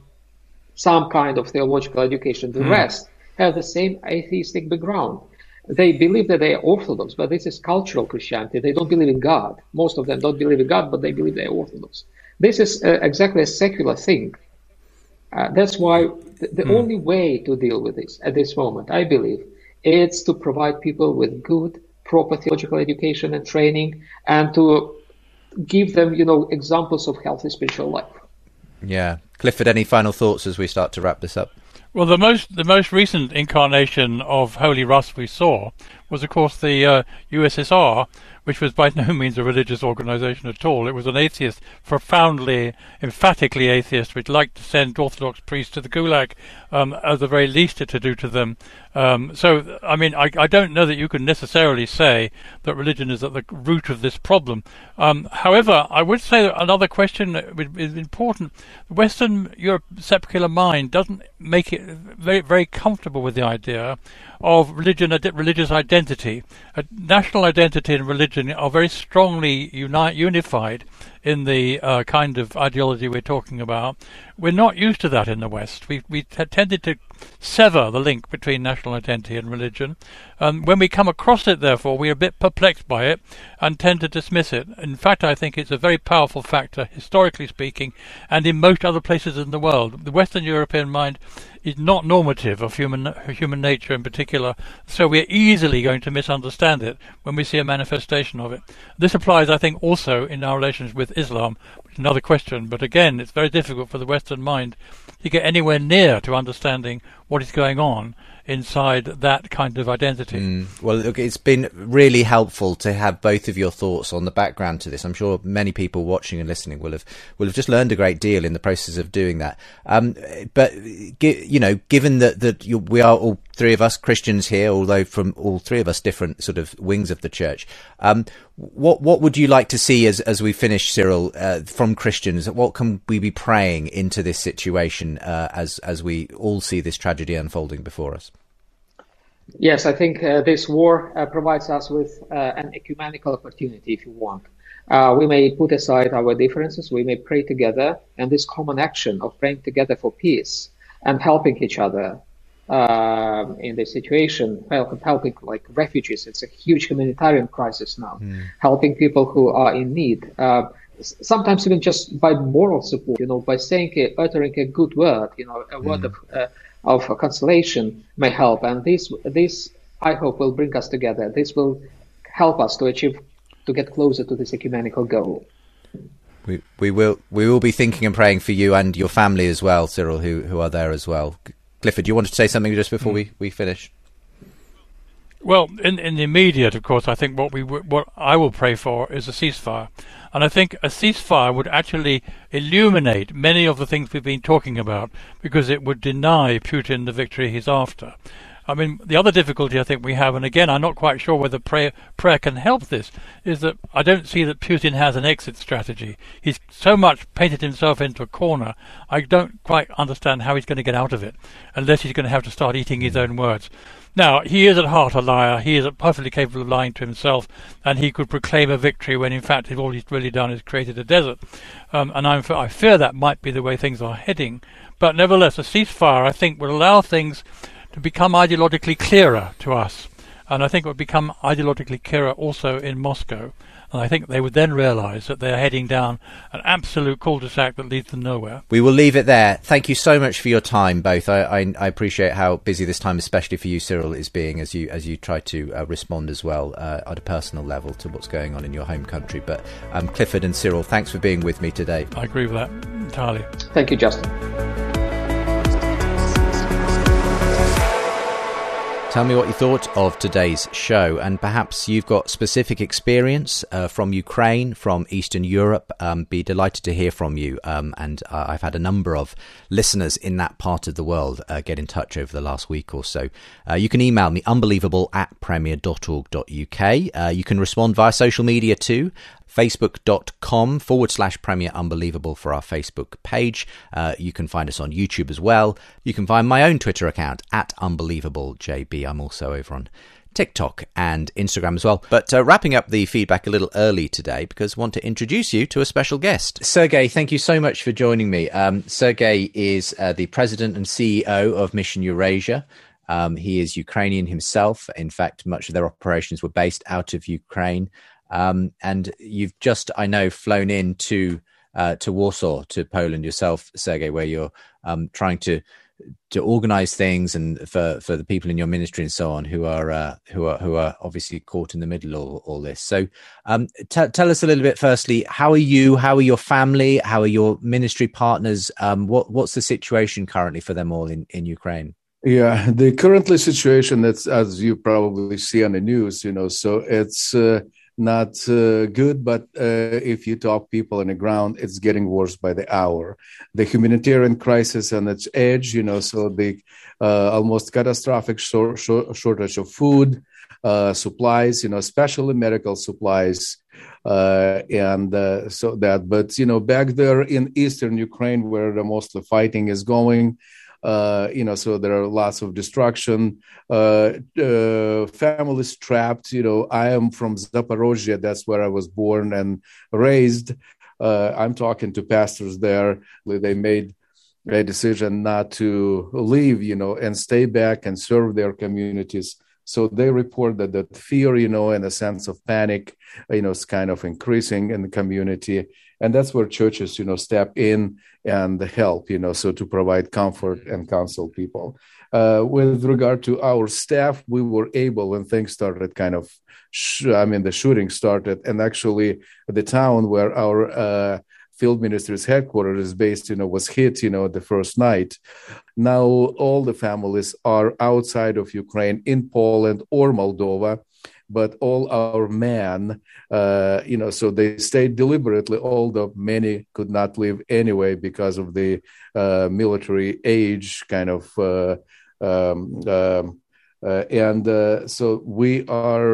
Speaker 3: some kind of theological education. The mm. rest have the same atheistic background. They believe that they are Orthodox, but this is cultural Christianity. They don't believe in God. Most of them don't believe in God, but they believe they are Orthodox. This is uh, exactly a secular thing. Uh, that's why the, the mm. only way to deal with this at this moment, I believe, is to provide people with good, proper theological education and training, and to give them, you know, examples of healthy spiritual life.
Speaker 5: Yeah. Clifford, any final thoughts as we start to wrap this up?
Speaker 2: Well, the most the most recent incarnation of Holy Rus we saw was, of course, the uh, U S S R, which was by no means a religious organization at all. It was an atheist, profoundly, emphatically atheist, which liked to send Orthodox priests to the Gulag, um, at the very least to do to them. Um, so, I mean, I, I don't know that you can necessarily say that religion is at the root of this problem. Um, however, I would say that another question is important. The Western Europe secular mind doesn't make it very, very comfortable with the idea of religion, religious identity. Uh, national identity and religion are very strongly uni- unified in the uh, kind of ideology we're talking about. We're not used to that in the West. We we t- tended to sever the link between national identity and religion. Um, when we come across it, therefore, we are a bit perplexed by it and tend to dismiss it. In fact, I think it's a very powerful factor, historically speaking, and in most other places in the world. The Western European mind is not normative of human human nature in particular, so we're easily going to misunderstand it when we see a manifestation of it. This applies, I think, also in our relations with Islam, which is another question, but again, it's very difficult for the Western mind to get anywhere near to understanding what is going on inside that kind of identity.
Speaker 5: Mm. Well, look, it's been really helpful to have both of your thoughts on the background to this. I'm sure many people watching and listening will have will have just learned a great deal in the process of doing that. Um, but you know, given that that you, we are all three of us Christians here, although from all three of us different sort of wings of the church, um, what what would you like to see as as we finish, Cyril, uh, from Christians? What can we be praying into this situation uh, as as we all see this tragedy unfolding before us?
Speaker 3: Yes, I think uh, this war uh, provides us with uh, an ecumenical opportunity, if you want. Uh, we may put aside our differences, we may pray together, and this common action of praying together for peace and helping each other uh, in this situation, help, helping like refugees. It's a huge humanitarian crisis now. Mm. Helping people who are in need. Uh, sometimes even just by moral support, you know, by saying, a, uttering a good word, you know, a word mm. of uh, of consolation may help. And this, this I hope, will bring us together. This will help us to achieve, to get closer to this ecumenical goal.
Speaker 5: We we will we will be thinking and praying for you and your family as well, Cyril, who who are there as well. Clifford, do you want to say something just before mm. we, we finish?
Speaker 2: Well, in in the immediate, of course, I think what we what I will pray for is a ceasefire, and I think a ceasefire would actually illuminate many of the things we've been talking about, because it would deny Putin the victory he's after. I mean, the other difficulty I think we have, and again, I'm not quite sure whether prayer, prayer can help this, is that I don't see that Putin has an exit strategy. He's so much painted himself into a corner, I don't quite understand how he's going to get out of it, unless he's going to have to start eating his own words. Now, he is at heart a liar. He is perfectly capable of lying to himself, and he could proclaim a victory when, in fact, all he's really done is created a desert. Um, and I'm, I fear that might be the way things are heading. But nevertheless, a ceasefire, I think, will allow things to become ideologically clearer to us. And I think it would become ideologically clearer also in Moscow. And I think they would then realise that they're heading down an absolute cul-de-sac that leads to nowhere.
Speaker 5: We will leave it there. Thank you so much for your time, both. I, I, I appreciate how busy this time, especially for you, Cyril, is being as you as you try to uh, respond as well uh, at a personal level to what's going on in your home country. But um, Clifford and Cyril, thanks for being with me today.
Speaker 2: I agree with that entirely.
Speaker 3: Thank you, Justin.
Speaker 5: Tell me what you thought of today's show, and perhaps you've got specific experience uh, from Ukraine, from Eastern Europe. Um, be delighted to hear from you. Um, and uh, I've had a number of listeners in that part of the world uh, get in touch over the last week or so. Uh, you can email me, unbelievable at premier dot org dot uk. Uh, you can respond via social media too. Facebook.com forward slash Premier Unbelievable for our Facebook page. Uh, you can find us on YouTube as well. You can find my own Twitter account at UnbelievableJB. I'm also over on TikTok and Instagram as well. But uh, wrapping up the feedback a little early today because I want to introduce you to a special guest. Sergey, thank you so much for joining me. Um, Sergey is uh, the president and C E O of Mission Eurasia. Um, he is Ukrainian himself. In fact, much of their operations were based out of Ukraine. Um, and you've just, I know, flown in to, uh, to Warsaw, to Poland yourself, Sergey, where you're um, trying to to organize things and for, for the people in your ministry and so on who are uh, who are who are obviously caught in the middle of all, all this. So um, t- tell us a little bit. Firstly, how are you? How are your family? How are your ministry partners? Um, what what's the situation currently for them all in, in Ukraine?
Speaker 6: Yeah, the currently situation that's, as you probably see on the news, you know, so it's uh, not uh, good, but uh, if you talk people on the ground, it's getting worse by the hour. The humanitarian crisis on its edge, you know, so the uh, almost catastrophic shor- shor- shortage of food, uh, supplies, you know, especially medical supplies, uh, and uh, so that. But, you know, back there in eastern Ukraine, where the mostly fighting is going, Uh, you know, so there are lots of destruction, uh, uh, families trapped. You know, I am from Zaporozhye. That's where I was born and raised. Uh, I'm talking to pastors there. They made a decision not to leave, you know, and stay back and serve their communities. So they report that that fear, you know, and a sense of panic, you know, is kind of increasing in the community. And that's where churches, you know, step in and help, you know, so to provide comfort and counsel people. Uh, with regard to our staff, we were able, when things started kind of, sh- I mean, the shooting started, and actually the town where our uh, field ministry's headquarters is based, you know, was hit, you know, the first night. Now all the families are outside of Ukraine, in Poland or Moldova. But all our men, uh, you know, so they stayed deliberately, although many could not leave anyway because of the uh, military age kind of. Uh, um, um, uh, and uh, so we are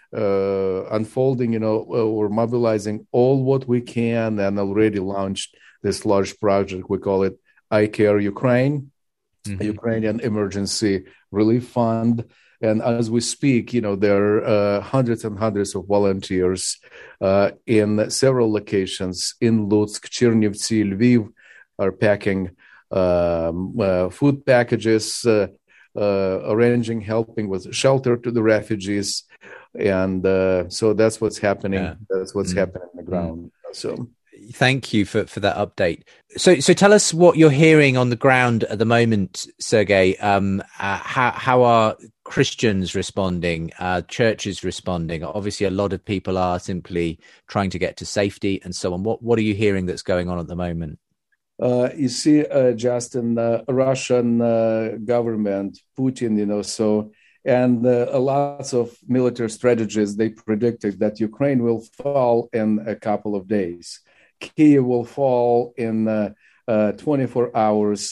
Speaker 6: uh, unfolding, you know, we're mobilizing all what we can and already launched this large project. We call it I Care Ukraine, mm-hmm. Ukrainian Emergency Relief Fund. And as we speak, you know, there are uh, hundreds and hundreds of volunteers uh, in several locations in Lutsk, Chernivtsi, Lviv, are packing um, uh, food packages, uh, uh, arranging, helping with shelter to the refugees. And uh, so that's what's happening. Yeah. That's what's mm. happening on the ground. Mm. So.
Speaker 5: Thank you for, for that update. So, so tell us what you're hearing on the ground at the moment, Sergey. Um, uh, how how are Christians responding? Uh, churches responding? Obviously, a lot of people are simply trying to get to safety and so on. What what are you hearing that's going on at the moment?
Speaker 6: Uh, you see, uh, Justin, uh, Russian uh, government, Putin, you know, so. And uh, lots of military strategists, they predicted that Ukraine will fall in a couple of days. Kyiv will fall in uh, uh, twenty-four hours,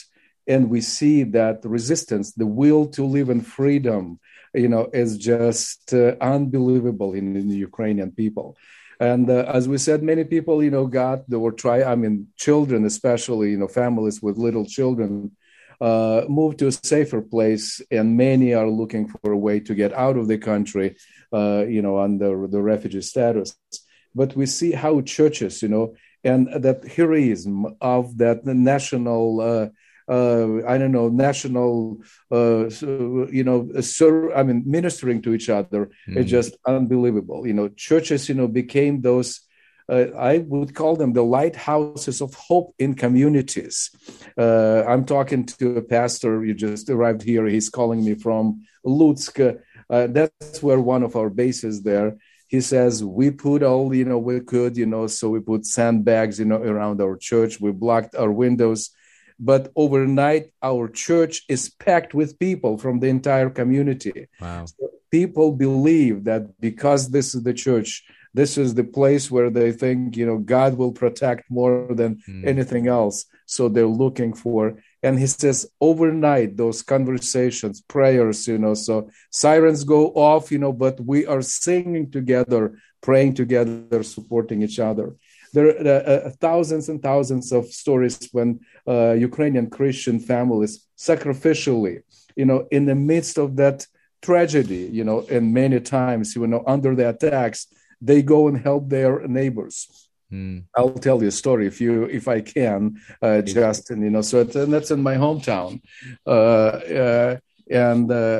Speaker 6: And we see that resistance, the will to live in freedom, you know, is just uh, unbelievable in, in the Ukrainian people. And uh, as we said, many people, you know, got, they were try, I mean, children, especially, you know, families with little children, uh, moved to a safer place. And many are looking for a way to get out of the country, uh, you know, under the refugee status. But we see how churches, you know, and that heroism of that national uh, Uh, I don't know, national, uh, you know, ser- I mean, ministering to each other mm. is just unbelievable. You know, churches, you know, became those, uh, I would call them the lighthouses of hope in communities. Uh, I'm talking to a pastor, you just arrived here, he's calling me from Lutsk. Uh, that's where one of our bases there. He says, we put all, you know, we could, you know, so we put sandbags, you know, around our church. We blocked our windows. But overnight, our church is packed with people from the entire community.
Speaker 5: Wow.
Speaker 6: So people believe that because this is the church, this is the place where they think, you know, God will protect more than mm. anything else. So they're looking for, and he says, overnight, those conversations, prayers, you know, so sirens go off, you know, but we are singing together, praying together, supporting each other. There are uh, uh, thousands and thousands of stories when uh, Ukrainian Christian families sacrificially, you know, in the midst of that tragedy, you know, and many times, you know, under the attacks, they go and help their neighbors. Mm. I'll tell you a story if you, if I can, uh, Justin, you know, so it's, and that's in my hometown. Uh, uh, and, uh,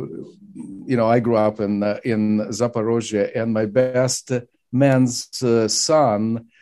Speaker 6: you know, I grew up in, uh, in Zaporozhye, and my best man's uh, son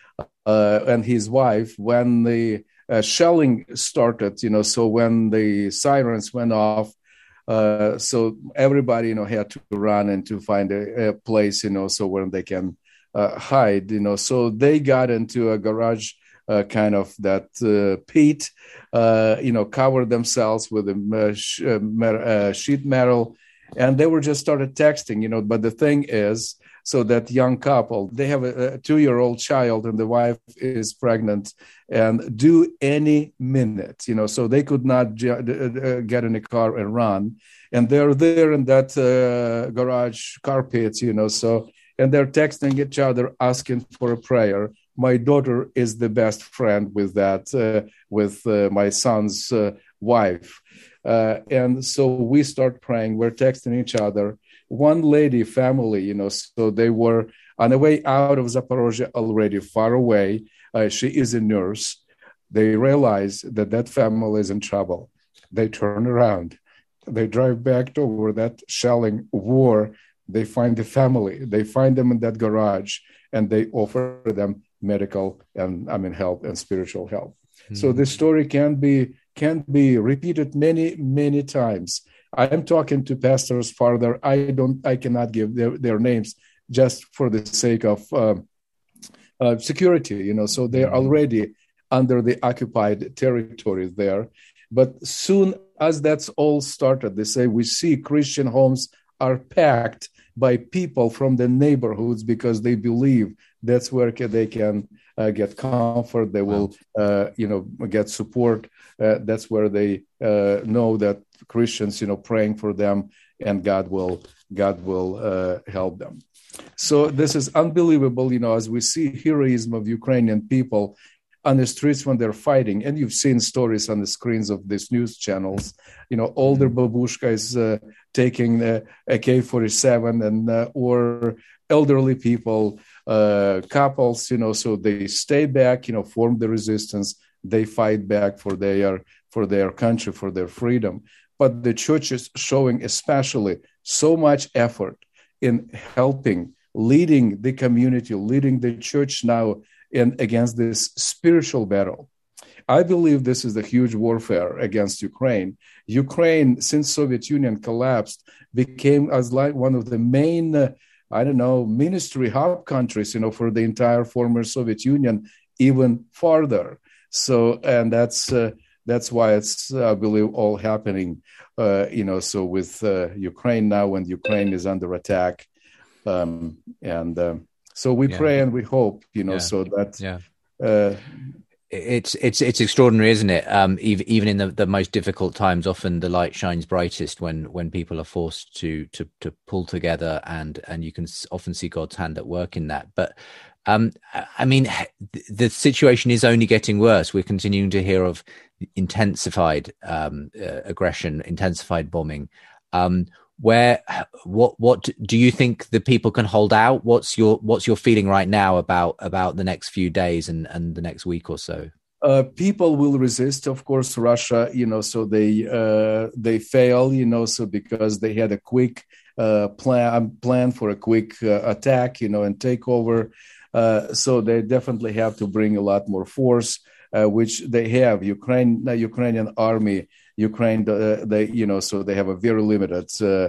Speaker 6: uh, and his wife, when the uh, shelling started, you know, so when the sirens went off, uh, so everybody, you know, had to run and to find a, a place, you know, so where they can uh, hide, you know, so they got into a garage uh, kind of that uh, pit, uh, you know, covered themselves with a uh, sh- uh, sheet metal, and they were just started texting, you know, but the thing is, so that young couple, they have a, a two-year-old child and the wife is pregnant and due any minute, you know, so they could not j- get in a car and run. And they're there in that uh, garage carpet, you know, so, and they're texting each other, asking for a prayer. My daughter is the best friend with that, uh, with uh, my son's uh, wife. Uh, and so we start praying, we're texting each other. One lady family, you know, so they were on the way out of Zaporozhye already far away. Uh, she is a nurse. They realize that that family is in trouble. They turn around. They drive back over that shelling war. They find the family. They find them in that garage, and they offer them medical and, I mean, help and spiritual help. Mm-hmm. So this story can be can be repeated many, many times. I am talking to pastors farther. I don't, I cannot give their, their names just for the sake of uh, uh, security, you know, so they're already under the occupied territory there. But soon as that's all started, they say, we see Christian homes are packed by people from the neighborhoods because they believe that's where they can uh, get comfort. They will, uh, you know, get support. Uh, that's where they uh, know that Christians, you know, praying for them, and God will, God will uh, help them. So this is unbelievable, you know, as we see heroism of Ukrainian people on the streets when they're fighting. And you've seen stories on the screens of these news channels, you know, older babushka is uh, taking uh, A K forty-seven and uh, or elderly people, uh, couples, you know, so they stay back, you know, form the resistance. They fight back for their for their country, for their freedom. But the church is showing especially so much effort in helping, leading the community, leading the church now in against this spiritual battle. I believe this is a huge warfare against Ukraine. Ukraine, since Soviet Union collapsed, became as like one of the main, uh, I don't know, ministry hub countries, you know, for the entire former Soviet Union, even farther. So, and that's uh, that's why it's, I believe, all happening, uh, you know, so with uh, Ukraine now, when Ukraine is under attack. Um, and uh, so we yeah. pray and we hope, you know, yeah. so that
Speaker 5: yeah.
Speaker 6: uh,
Speaker 5: It's it's it's extraordinary, isn't it? Um, even even in the, the most difficult times, often the light shines brightest when when people are forced to to to pull together, and and you can often see God's hand at work in that. But um, I mean, the situation is only getting worse. We're continuing to hear of intensified um, uh, aggression, intensified bombing. Um, where what what do you think the people can hold out? What's your what's your feeling right now about about the next few days and and the next week or so?
Speaker 6: Uh, people will resist, of course. Russia, you know, so they uh, they fail, you know, so because they had a quick uh, plan plan for a quick uh, attack, you know, and takeover. Uh, so they definitely have to bring a lot more force, uh, which they have. Ukraine, the Ukrainian army. Ukraine, uh, they, you know, so they have a very limited, uh,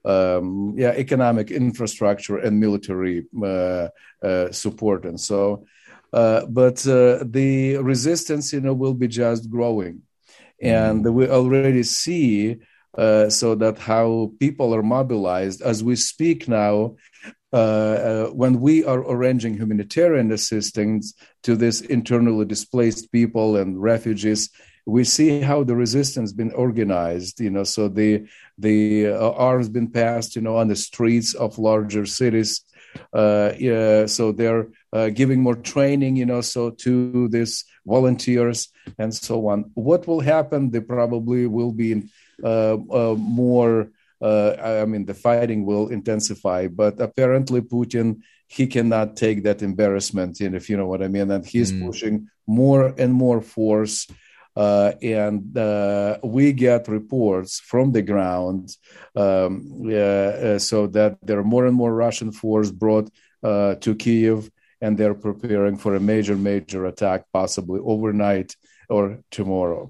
Speaker 6: um, yeah, economic infrastructure and military uh, uh, support, and so, uh, but uh, the resistance, you know, will be just growing, and mm-hmm. we already see, uh, so that how people are mobilized as we speak now. Uh, uh, when we are arranging humanitarian assistance to these internally displaced people and refugees, we see how the resistance been organized, you know, so the the uh, arms been passed, you know, on the streets of larger cities. Uh, yeah, so they're uh, giving more training, you know, so to these volunteers and so on. What will happen? They probably will be uh, uh, more. Uh, I mean, the fighting will intensify, but apparently Putin, he cannot take that embarrassment, you know, if you know what I mean, and he's mm. pushing more and more force. Uh, and uh, we get reports from the ground, um, uh, so that there are more and more Russian forces brought uh, to Kyiv, and they're preparing for a major, major attack, possibly overnight or tomorrow.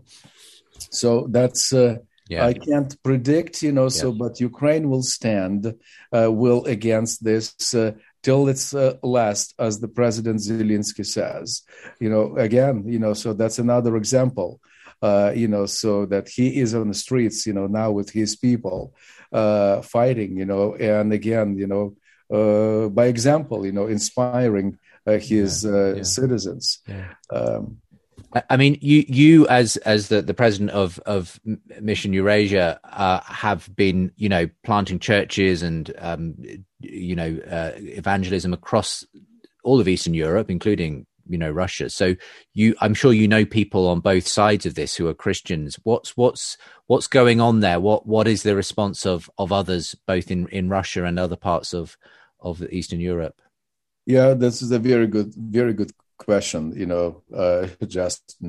Speaker 6: So that's... Uh, Yeah. I can't predict, you know, so, yeah. but Ukraine will stand, uh, will against this uh, till its uh, last, as the President Zelensky says, you know, again, you know, so that's another example, uh, you know, so that he is on the streets, you know, now with his people uh, fighting, you know, and again, you know, uh, by example, you know, inspiring uh, his yeah. Uh, yeah. citizens. Yeah. Um,
Speaker 5: I mean, you you as as the, the president of of Mission Eurasia uh, have been, you know, planting churches and um, you know uh, evangelism across all of Eastern Europe, including, you know, Russia. So you, I'm sure you know people on both sides of this who are Christians. What's what's what's going on there? What what is the response of of others, both in, in Russia and other parts of of Eastern Europe?
Speaker 6: Yeah, this is a very good, very good question, you know, uh, Justin.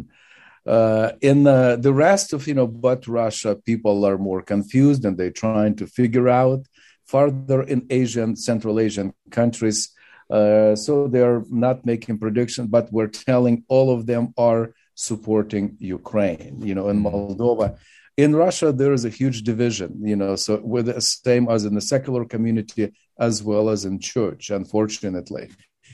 Speaker 6: Uh, in uh, the rest of, you know, but Russia, people are more confused and they're trying to figure out farther in Asian, Central Asian countries. Uh, so they're not making predictions, but we're telling all of them are supporting Ukraine, you know, in Moldova. In Russia, there is a huge division, you know, so with the same as in the secular community as well as in church, unfortunately.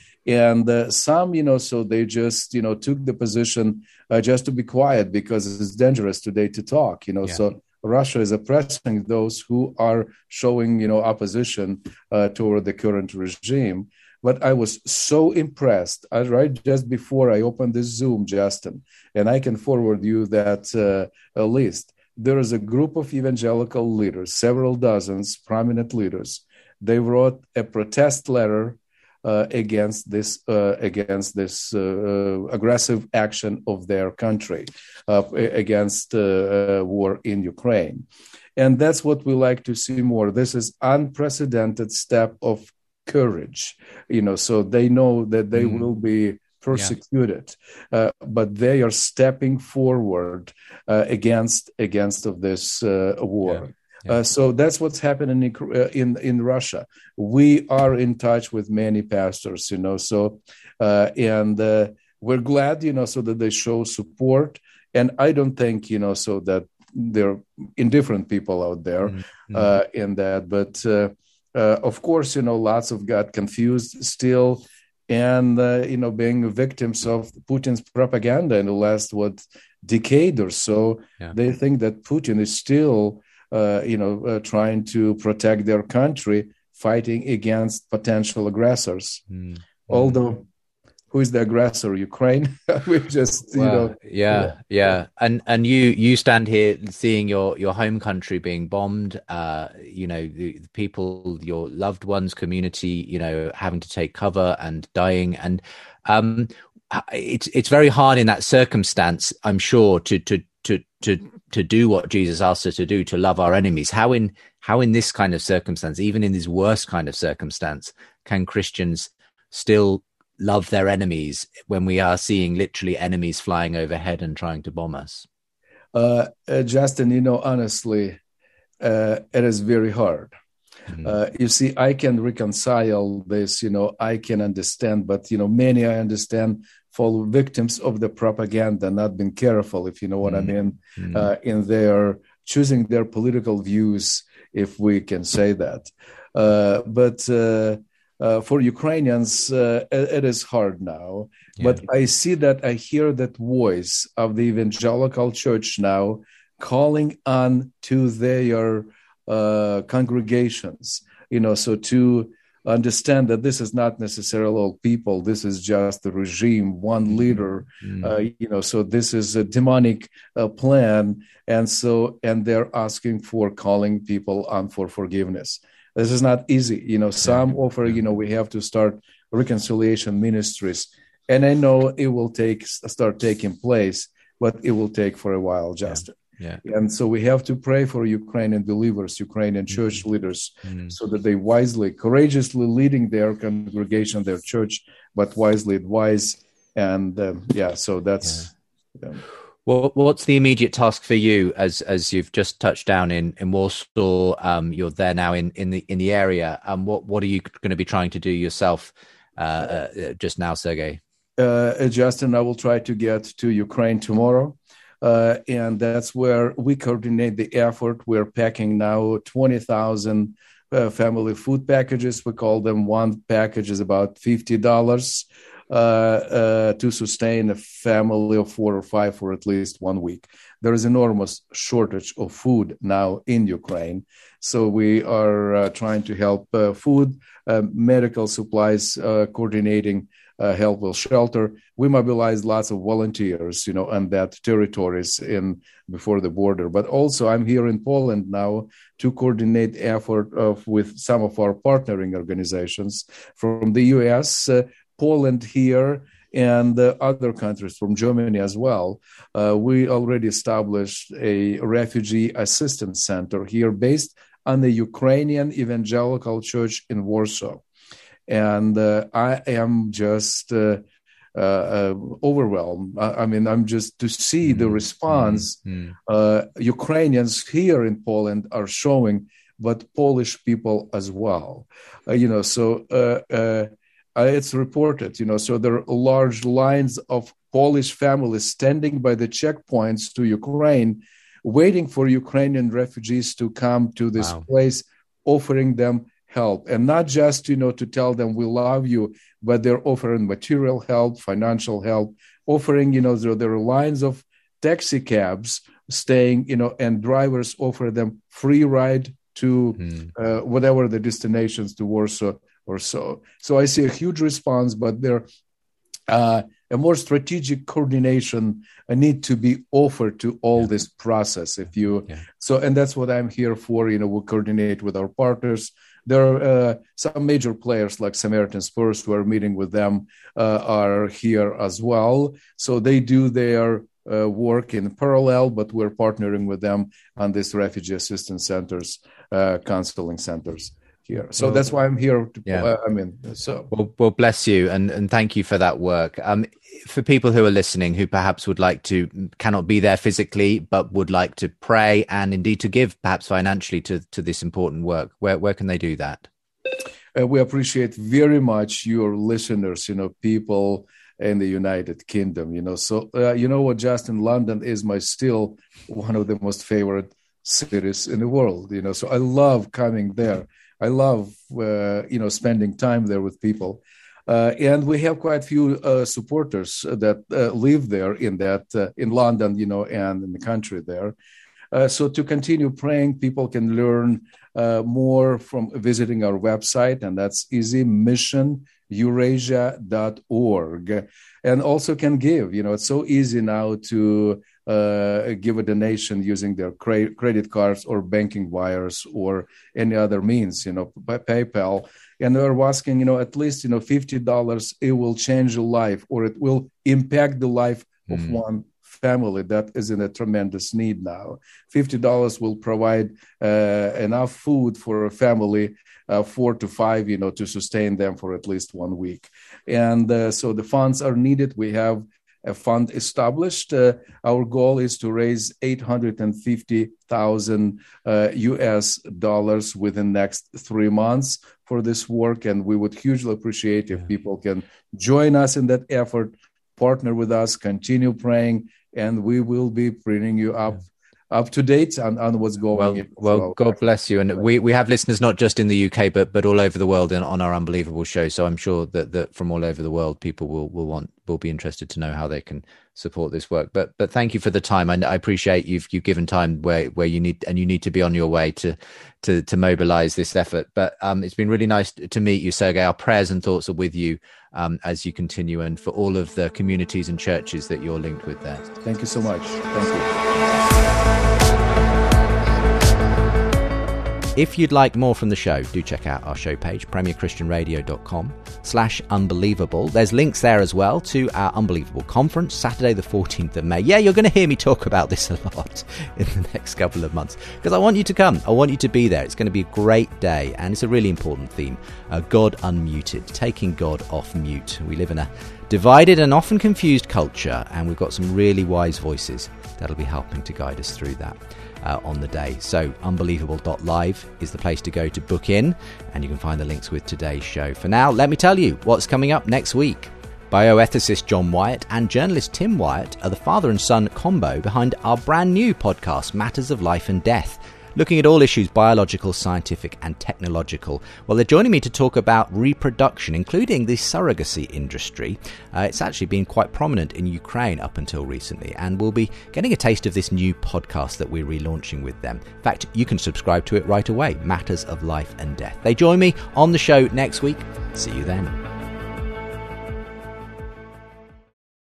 Speaker 6: And uh, some, you know, so they just, you know, took the position uh, just to be quiet because it's dangerous today to talk, you know. Yeah. So Russia is oppressing those who are showing, you know, opposition uh, toward the current regime. But I was so impressed, I, right just before I opened this Zoom, Justin, and I can forward you that uh, a list. There is a group of evangelical leaders, several dozens, prominent leaders. They wrote a protest letter Uh, against this uh, against this uh, aggressive action of their country uh, against uh, uh, war in Ukraine, and that's what we like to see more. This is unprecedented step of courage, you know. So they know that they mm. will be persecuted, yeah. uh, but they are stepping forward uh, against against of this uh, war. Yeah. Yeah. Uh, so that's what's happening in, in in Russia. We are in touch with many pastors, you know, so uh, and uh, we're glad, you know, so that they show support. And I don't think, you know, so that there are indifferent people out there mm-hmm. uh, in that. But uh, uh, of course, you know, lots of got confused still and, uh, you know, being victims of Putin's propaganda in the last, what, decade or so. Yeah. They think that Putin is still Uh, you know, uh, trying to protect their country, fighting against potential aggressors. Mm. Although who is the aggressor? Ukraine? We just, well, you know,
Speaker 5: yeah, yeah, yeah. And and you you stand here seeing your your home country being bombed. Uh, you know, the, the people, your loved ones, community, you know, having to take cover and dying, and um, it's it's very hard in that circumstance, I'm sure, to to to to to do what Jesus asked us to do, to love our enemies. How in how in this kind of circumstance, even in this worst kind of circumstance, can Christians still love their enemies when we are seeing literally enemies flying overhead and trying to bomb us?
Speaker 6: Uh, uh, Justin, you know, honestly, uh, it is very hard. Mm-hmm. Uh, you see, I can reconcile this, you know, I can understand, but, you know, many I understand fall victims of the propaganda, not being careful, if you know what mm-hmm. I mean, mm-hmm. uh, in their choosing their political views, if we can say that. Uh, but uh, uh, for Ukrainians, uh, it, it is hard now. Yeah. But I see that, I hear that voice of the evangelical church now calling on to their uh, congregations, you know, so to understand that this is not necessarily all people, this is just the regime, one leader, mm. uh, you know, so this is a demonic uh, plan. And so, and they're asking for calling people on for forgiveness. This is not easy. You know, some offer, you know, we have to start reconciliation ministries. And I know it will take, start taking place, but it will take for a while, Justin.
Speaker 5: Yeah.
Speaker 6: Yeah. And so we have to pray for Ukrainian believers, Ukrainian church mm-hmm. leaders, mm-hmm. so that they wisely, courageously leading their congregation, their church, but wisely advise. And um, yeah, so that's.
Speaker 5: Yeah. Um, well, what's the immediate task for you as as you've just touched down in in Warsaw? Um, you're there now in in the in the area. Um, what what are you going to be trying to do yourself uh, uh, just now, Sergei?
Speaker 6: Uh, Justin, I will try to get to Ukraine tomorrow. Uh, and that's where we coordinate the effort. We're packing now twenty thousand uh, family food packages. We call them, one package is about fifty dollars uh, uh, to sustain a family of four or five for at least one week. There is enormous shortage of food now in Ukraine. So we are uh, trying to help uh, food, uh, medical supplies, uh, coordinating Uh, help with shelter. We mobilize lots of volunteers, you know, on that territories in before the border. But also, I'm here in Poland now to coordinate effort of with some of our partnering organizations from the U S, uh, Poland here, and uh, other countries from Germany as well. Uh, we already established a refugee assistance center here based on the Ukrainian Evangelical Church in Warsaw. And uh, I am just uh, uh, uh, overwhelmed. I, I mean, I'm just to see the response mm-hmm. uh, Ukrainians here in Poland are showing, but Polish people as well. Uh, you know, so uh, uh, it's reported, you know, so there are large lines of Polish families standing by the checkpoints to Ukraine, waiting for Ukrainian refugees to come to this wow. place, offering them help, and not just, you know, to tell them we love you, but they're offering material help, financial help, offering, you know, there, there are lines of taxi cabs staying, you know, and drivers offer them free ride to mm. uh, whatever the destinations to Warsaw or so. So I see a huge response, but there uh, a more strategic coordination uh, need to be offered to all yeah. this process. If you yeah. so, and that's what I'm here for. You know, we coordinate with our partners. There are uh, some major players like Samaritan Spurs, who are meeting with them, uh, are here as well. So they do their uh, work in parallel, but we're partnering with them on these refugee assistance centers, uh, counseling centers here. So well, that's why I'm here. To,
Speaker 5: yeah.
Speaker 6: uh, I mean, so.
Speaker 5: Well, well, bless you, and, and thank you for that work. Um, for people who are listening, who perhaps would like to, cannot be there physically, but would like to pray and indeed to give perhaps financially to, to this important work, where, where can they do that?
Speaker 6: Uh, we appreciate very much your listeners, you know, people in the United Kingdom, you know. So, uh, you know what, Justin, London is my still one of the most favorite cities in the world, you know. So I love coming there. I love, uh, you know, spending time there with people. Uh, and we have quite a few uh, supporters that uh, live there in that, uh, in London, you know, and in the country there. Uh, so to continue praying, people can learn uh, more from visiting our website, and that's easy, mission eurasia dot org, and also can give. You know, it's so easy now to uh, give a donation using their cre- credit cards or banking wires or any other means, you know, by PayPal. And we're asking, you know, at least, you know, fifty dollars, it will change a life, or it will impact the life of mm. one family that is in a tremendous need now. fifty dollars will provide uh, enough food for a family, uh, four to five, you know, to sustain them for at least one week. And uh, so the funds are needed. We have a fund established. Uh, our goal is to raise eight hundred fifty thousand uh, U S dollars within the next three months for this work. And we would hugely appreciate if people can join us in that effort, partner with us, continue praying, and we will be bringing you up up to date on, on what's going
Speaker 5: well,
Speaker 6: on.
Speaker 5: Well,
Speaker 6: well,
Speaker 5: God bless you. And we, we have listeners not just in the U K, but but all over the world and on our Unbelievable show. So I'm sure that, that from all over the world, people will, will want will be interested to know how they can support this work. But but thank you for the time. I, I appreciate you've you've given time where, where you need and you need to be on your way to to to mobilize this effort. But um, it's been really nice to meet you, Sergei. Our prayers and thoughts are with you um, as you continue, and for all of the communities and churches that you're linked with there.
Speaker 6: Thank you so much. Thank you.
Speaker 5: If you'd like more from the show, do check out our show page, premier christian radio dot com slash unbelievable. There's links there as well to our Unbelievable Conference, Saturday the fourteenth of May. Yeah, you're going to hear me talk about this a lot in the next couple of months, because I want you to come. I want you to be there. It's going to be a great day, and it's a really important theme, uh, God unmuted, taking God off mute. We live in a divided and often confused culture, and we've got some really wise voices that'll be helping to guide us through that. Uh, on the day. So unbelievable dot live is the place to go to book in, and you can find the links with today's show. For now, let me tell you what's coming up next week. Bioethicist John Wyatt and journalist Tim Wyatt are the father and son combo behind our brand new podcast, Matters of Life and Death, looking at all issues biological, scientific and technological. Well, they're joining me to talk about reproduction, including the surrogacy industry. Uh, it's actually been quite prominent in Ukraine up until recently, and we'll be getting a taste of this new podcast that we're relaunching with them. In fact, you can subscribe to it right away, Matters of Life and Death. They join me on the show next week. See you then.